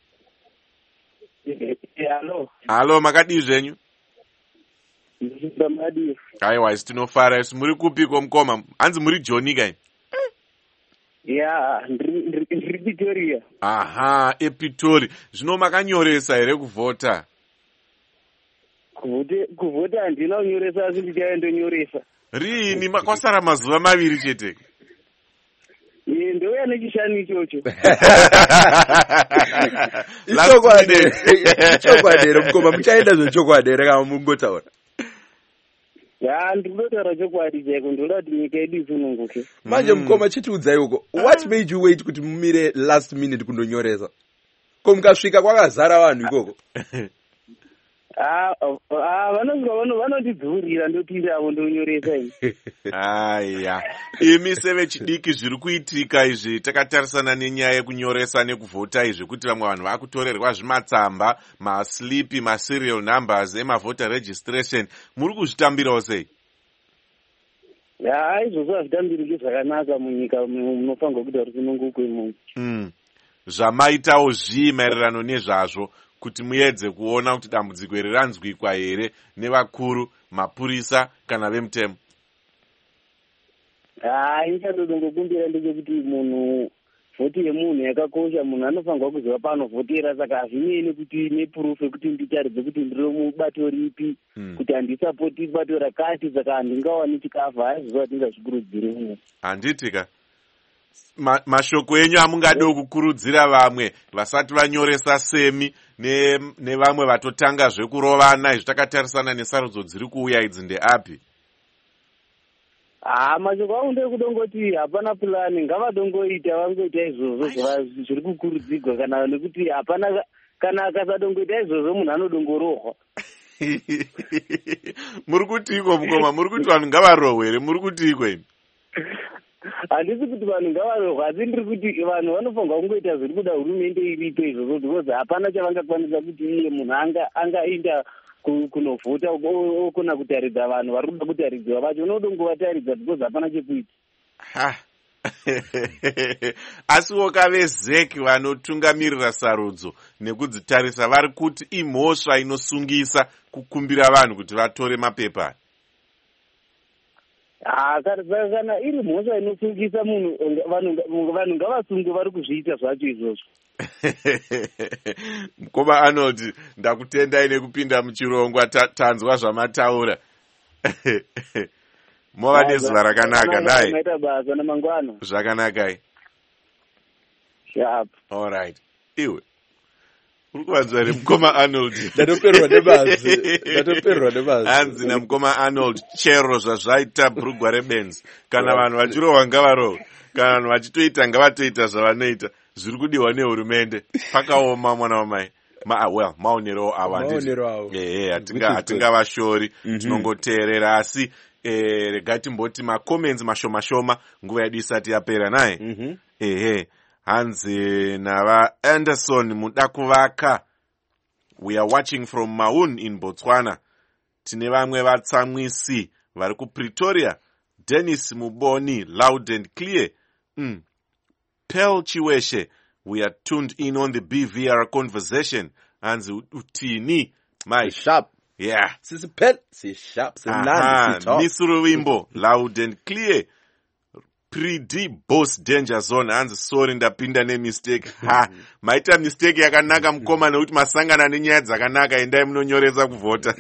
hello hello makadi zvenyu ndamadi aiwa isitinofara isi muri kupiko mukoma hanzi muri Joni kai ya ndiri Pretoria aha ePitori zvino makanyoresa here kuvhota kuvhota handina kunyoresa asi ndichaendonyoresa. Rini kwasara mazuva maviri chete. Ndouya nechishanu ichocho. Ichokwadere mukoma muchaenda zvechokwadere kama mungotaura. Ya ndinotaura chokwadi chaiko ndoda kuti nyika yedu isununguke. Manje mukoma chitiudzai uko. What made you wait kuti mumire last minute kundonyoresa? Ko mukasvika kwakazara vanhu ikoko. Ah, ah, vanonga vano vanondidzurira ndotira avo ndonyoresa ini. Aya. Imi sevechidiki zviri kuitika izvi takatarisana nenyaya yekunyoresa nekuvhota izvi kuti vamwe vanhu vakutorerwa zvimatsamba, maslipi, maserial numbers emavota registration. Muri kuzvitambirawo sei? Ya, izvozvo hazvitambiriki zvakanaka munyika munofanirwa kuita kuti kunongokwe munhu. Mm. Zvamaitawo zvii maererano nezvazvo kuti muedze kuona kuti dambudziko iri ranzwikwa here nevakuru, mapurisa kana vemutemo? Ah, ichadodongokumbira ndechekuti munhu vhoti yemunhu yakakosha, munhu anofanirwa kuziva paanovhotera, saka hazvinei kuti neproof yekuti nditaridze kuti ndiri mubato ripi, hmm. kuti handisapoti bato rakati, saka handingawani chikafu, haizviziva tingazvikurudziri mumwe. Handitika. Ma, mashoko enyu amungado kukurudzira vamwe vasati vanyoresa semi ne, nevamwe vatotanga zvekurovana izvi takatarisana nesarudzo dziri kuuya idzi ndeapi? Ah, mashoko angu ndekudongoti hapana pulani, ngavadongoita vangoita izvozvo zviri kukurudzirwa, kana nekuti hapana, kana akasadongoita izvozvo munhu anodongorohwa. Muri kuti iko mukoma, muri kuti vanhu ngavarohwe here? Muri kuti iko imi? Handisi kuti vanhu ngavarohwa, asi ndiri kuti vanhu vanofanirwa kungoita zviri kuda hurumende iripo izvozvo, because hapana chavangakwanisa kuti iye munhu angaenda kunovhota okona kutaridza vanhu vari kuda kutaridziwa vacho, unodongovataridza because hapana chekuita. Asiwo kavezeki vanotungamirira sarudzo nekudzitarisa vari kuti imhosva inosungisa kukumbira vanhu kuti vatore mapepa. Ah, kana iri mhosva inosungisa munhu, vanhu ngavasunge vari kuzviita zvacho izvozvo. Mukoma Arnold, ndakutendai nekupinda muchirongwa, tanzwa zvamataura. Mova nezuva rakanaka nai. Maita basa namangwana. Zvakanaka. Sharp. All right. Iwe. Uri kuvanzwa here mukoma Arnold? Ndatoperwa nebazi. Ndatoperwa nebazi. Hanzi namukoma Arnold chero zvazvaita Brugwa Rebens. Kana vanhu vachirohwa ngavarohwe. Kana vanhu vachitoita ngavatoita zvavanoita. Zviri kudiwa nehurumende. Pakaoma mwana wamai. Ma, well, maonero awa nditi. Eh, atinga atingavashori. Tinongoteerera asi eh regati mboti ma comments mashoma shoma nguva yedu isati yapera naye. Mhm. Eh, hanzi nava Anderson muda kuvaka. We are watching from Maun in Botswana. Tine vamwe vatsamwisi vari ku Pretoria. Dennis Muboni, loud and clear. Mm. Pearl Chiweshe, we are tuned in on the B V R conversation. Hanzi utini. My sharp. Yeah. Sisi pet, si sharp, si nandi, si top. Misuru Wimbo, loud and clear. Pre-D boss danger zone. Hanzi sorry ndapinda ne mistake. Ha, maita mistake yakanaka mukoma nekuti masangana nenyaya dzakanaka endai munonyoresa kuvhota.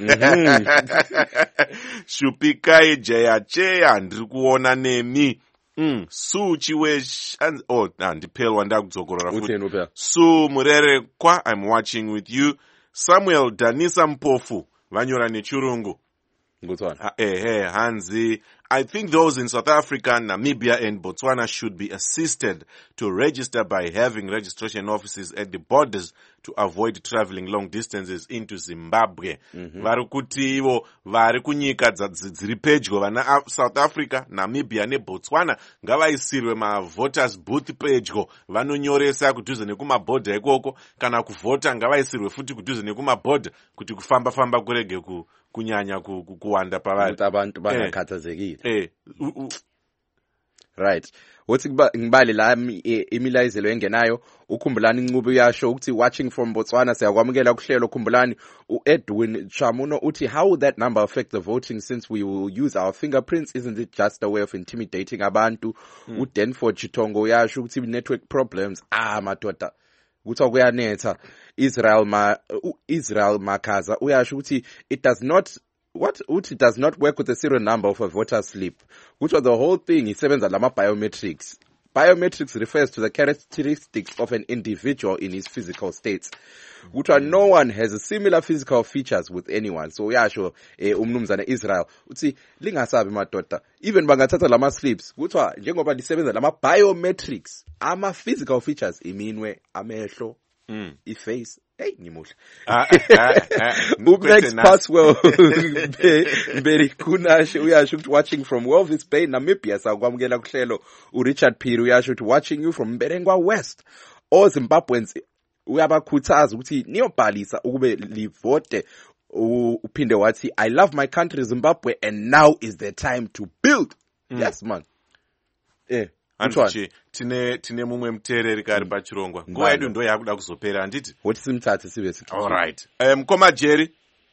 Shupikai Jayacheya ndiri kuona nemi. Mm, Su Chiwesh, oh, ndipelwa ndakudzokora futi. Su Murere kwa, I'm watching with you. Samuel Danisa Mpofu, vanyora nechirungu. Botswana. Eh, eh, Hanzi. I think those in South Africa, Namibia and Botswana should be assisted to register by having registration offices at the borders to avoid traveling long distances into Zimbabwe. Mm-hmm. Vari kuti ivo vari kunyika dziri pedyo vana South Africa, Namibia ne Botswana ngavaisirwe ma voters booth pedyo vanonyoresa kudhuze nekumabhodha ikoko, kana kuvhota ngavaisirwe futi kudhuze nekumabhodha kuti kufamba famba kurege ku kunyanya ku, ku, kuwanda pavari abantu bangakhathazekile. Eh, right. Wothi ngibale la imilazelo engenayo, ukhumbulani inqubo yasho ukuthi watching from Botswana siyakwamukela kuhlelo. Khumbulani uEdwin Chamuno uthi how would that number affect the voting since we will use our fingerprints? Isn't it just a way of intimidating abantu? Hmm. uDenford Chitongo yasho ukuthi network problems. Ah madoda, kuthiwa kuyanetha Israel ma uh, Israel Makaza uyasho ukuthi it does not what uthi does not work with the serial number of a voter slip. Kuthiwa the whole thing isebenza lama biometrics. Biometrics refers to the characteristics of an individual in his physical states. Kuthiwa no one has a similar physical features with anyone. So uyasho eh, umnumzana Israel uthi lingasabi madoda even bangathatha lama slips kuthiwa njengoba lisebenza lama biometrics ama physical features iminwe amehlo mm. iface hey ngimuhle uMax Passwell Mberi Kunashe uyasho ukuthi watching from Walvis Bay Namibia sakwamukela kuhlelo uRichard Phiri uyasho ukuthi watching you from Mberengwa West o Zimbabweans uyabakhuthaza ukuthi niyobhalisa ukube livote uphinde wathi I love my country Zimbabwe and now is the time to build mm. yes man eh Andichi tine tine mumwe mutereri kari pachirongwa nguva yedu ndo yakuda kuzopera anditi woti simuthathe sibe sithi all right um koma Jerry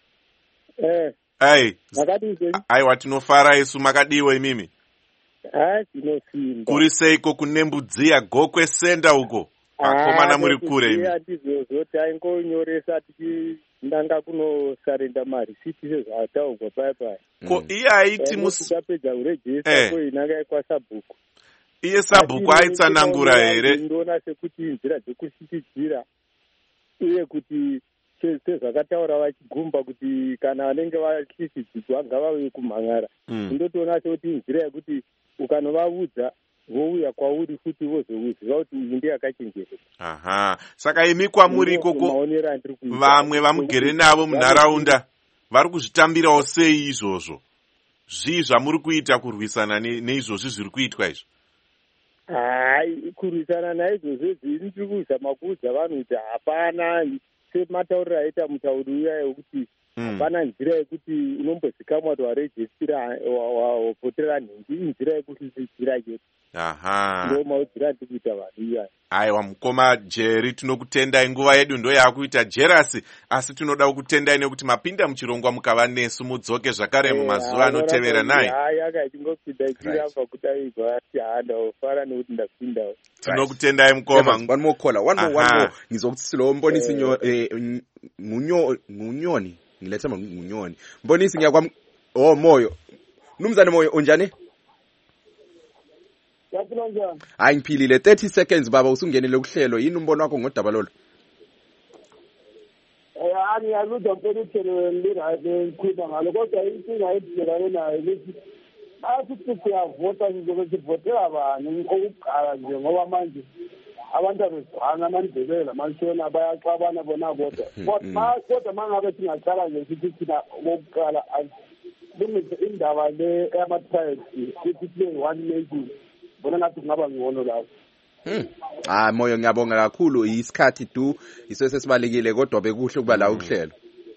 eh ai makadiwe ai watinofara isu makadiwe imimi ah tinosimba kuri seiko kunembudziya gokwe senda uko akomana muri kure imi atizozoti aingonyoresa tichi ndanga kunosarenda mari siti sezvataugwa pai pai ko iye aiti musapedza kuregister ko inanga ikwasabhuku iye sabhuku aitsanangura here ndinoona sekuti nzira dzekushitidzira uye kuti sezvakataura vachigumba kuti kana vanenge vashitidzidzwa ngavauye kumhang'ara ndotoona sekuti nzira yekuti ukanovaudza vouya kwauri futi vozouziva kuti iyi ndeyakachenjereka. Aha, saka imi kwamuri ikoko vamwe vamugere navo munharaunda vari kuzvitambirawo sei izvozvo? Zvii zvamuri kuita kurwisana neizvozvi zviri kuitwa izvo? Hai, kurwisana naizvozvo zviri ndiri kuzama kuudza vanhu kuti hapana sematauriro aita mutauri uya wekuti hapana nzira yekuti unombozikamwa kuti warejistira wavhotera nhingi inzira yekushitidzira chete. Aha. Ndo maudzira ndiri kuita vanhu iyaya. Aiwa mukoma Jerry, tinokutendai, nguva yedu ndo yakuita jerasi, asi tinoda kukutendai nekuti mapinda muchirongwa mukava nesu mudzoke zvakare mumazuva anotevera naye. Hai, akachingopinda chiramba kudaigwa ati handa ofara nekuti ndapinda. Tinokutendai mukoma. One more caller, one more, one more. Ngizokutsilo mbonisi nyo munyo munyoni. Ngileta munyoni. Mbonisi ngiyakwa oh Moyo. Numzane Moyo unjani? Hayi ngiphilile thirty seconds baba usungenele kuhlelo yini umbono wakho ngodaba lolo? Eh ani yakuthi mpelithelo lirayile ngikhuluma ngalo kodwa inkinga edibekane nayo ukuthi asithi siyavota njengoba sivotela abantu okuqala nje ngoba manje abantu abezwana amandebela mashona bayaxabana bona bodwa kodwa kodwa mangabe singaqala nje sithi thina okuqala lumise indaba le yama-tribes ukuthi kule one nation bona ngathi kungaba ngcono lapho. Hmm. Ah Moyo ngiyabonga kakhulu isikhathi du iso sesibalekile kodwa bekuhle kuba la ukuhlelo.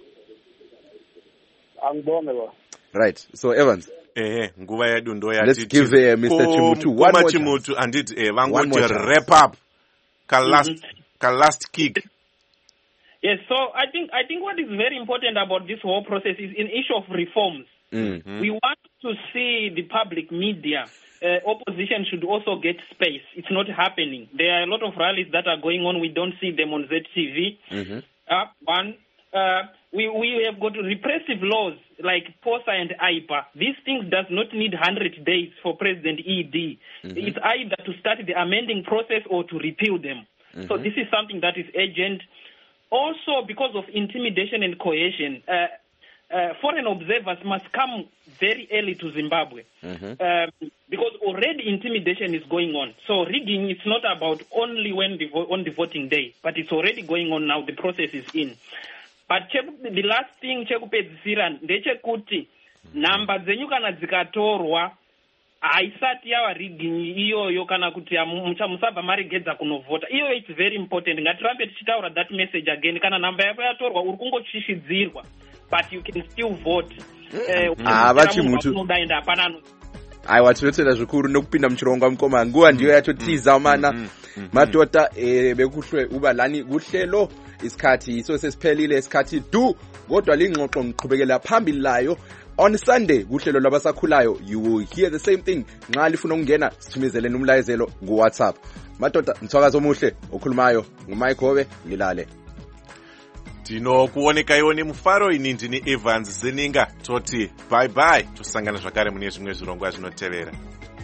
Angibonge ba. Right. So Evans. Eh nguva yedu ndo yathi. Let's give uh, Mister Chimutu one more Chimutu anditi eh vangoti wrap up. Ka last mm-hmm. ka last kick. Yes, so I think I think what is very important about this whole process is in issue of reforms. Mm-hmm. We want to see the public media. Uh, opposition should also get space. It's not happening. There are a lot of rallies that are going on. We don't see them on Z T V. Mm-hmm. Uh, one, uh, we we have got repressive laws like POSA and I P A. These things does not need one hundred days for President E D. Mm-hmm. It's either to start the amending process or to repeal them. Mm-hmm. So this is something that is urgent. Also, because of intimidation and coercion, uh, Uh, foreign observers must come very early to Zimbabwe mm-hmm. um, because already intimidation is going on. So rigging is not about only when the vo- on the voting day, but it's already going on now. The process is in. But the last thing chekupedzisira ndechekuti namba dzenyu kana dzikatorwa haisati yava rigging iyoyo kana kuti musabva maregedza kunovhota. Iyo it's very important. Ngatirambe tichitaura that message again. Kana namba yako yatorwa uri kungochishidzirwa, but you can still vote. Ah, vachimutu. Aiwa tinotenda zvikuru nokupinda muchirongwa mukoma nguva ndiyo yatotiza mana madota bekuhlwe uba lani kuhlelo isikhathi iso sesiphelile isikhathi du kodwa lingxoxo ngiqhubekela phambili layo on Sunday kuhlelo labasakhulayo. You will hear the same thing. Nxa lifuna ukungena sithumezele umlayezelo ku WhatsApp. Madoda mthwakazo omuhle okhulumayo nguMike Hobe lilale. Tinokuoneka yoni mufaro ini ndini Evans Zeninga toti bye bye tosangana zvakare mune zvimwe zvirongwa zvinotevera.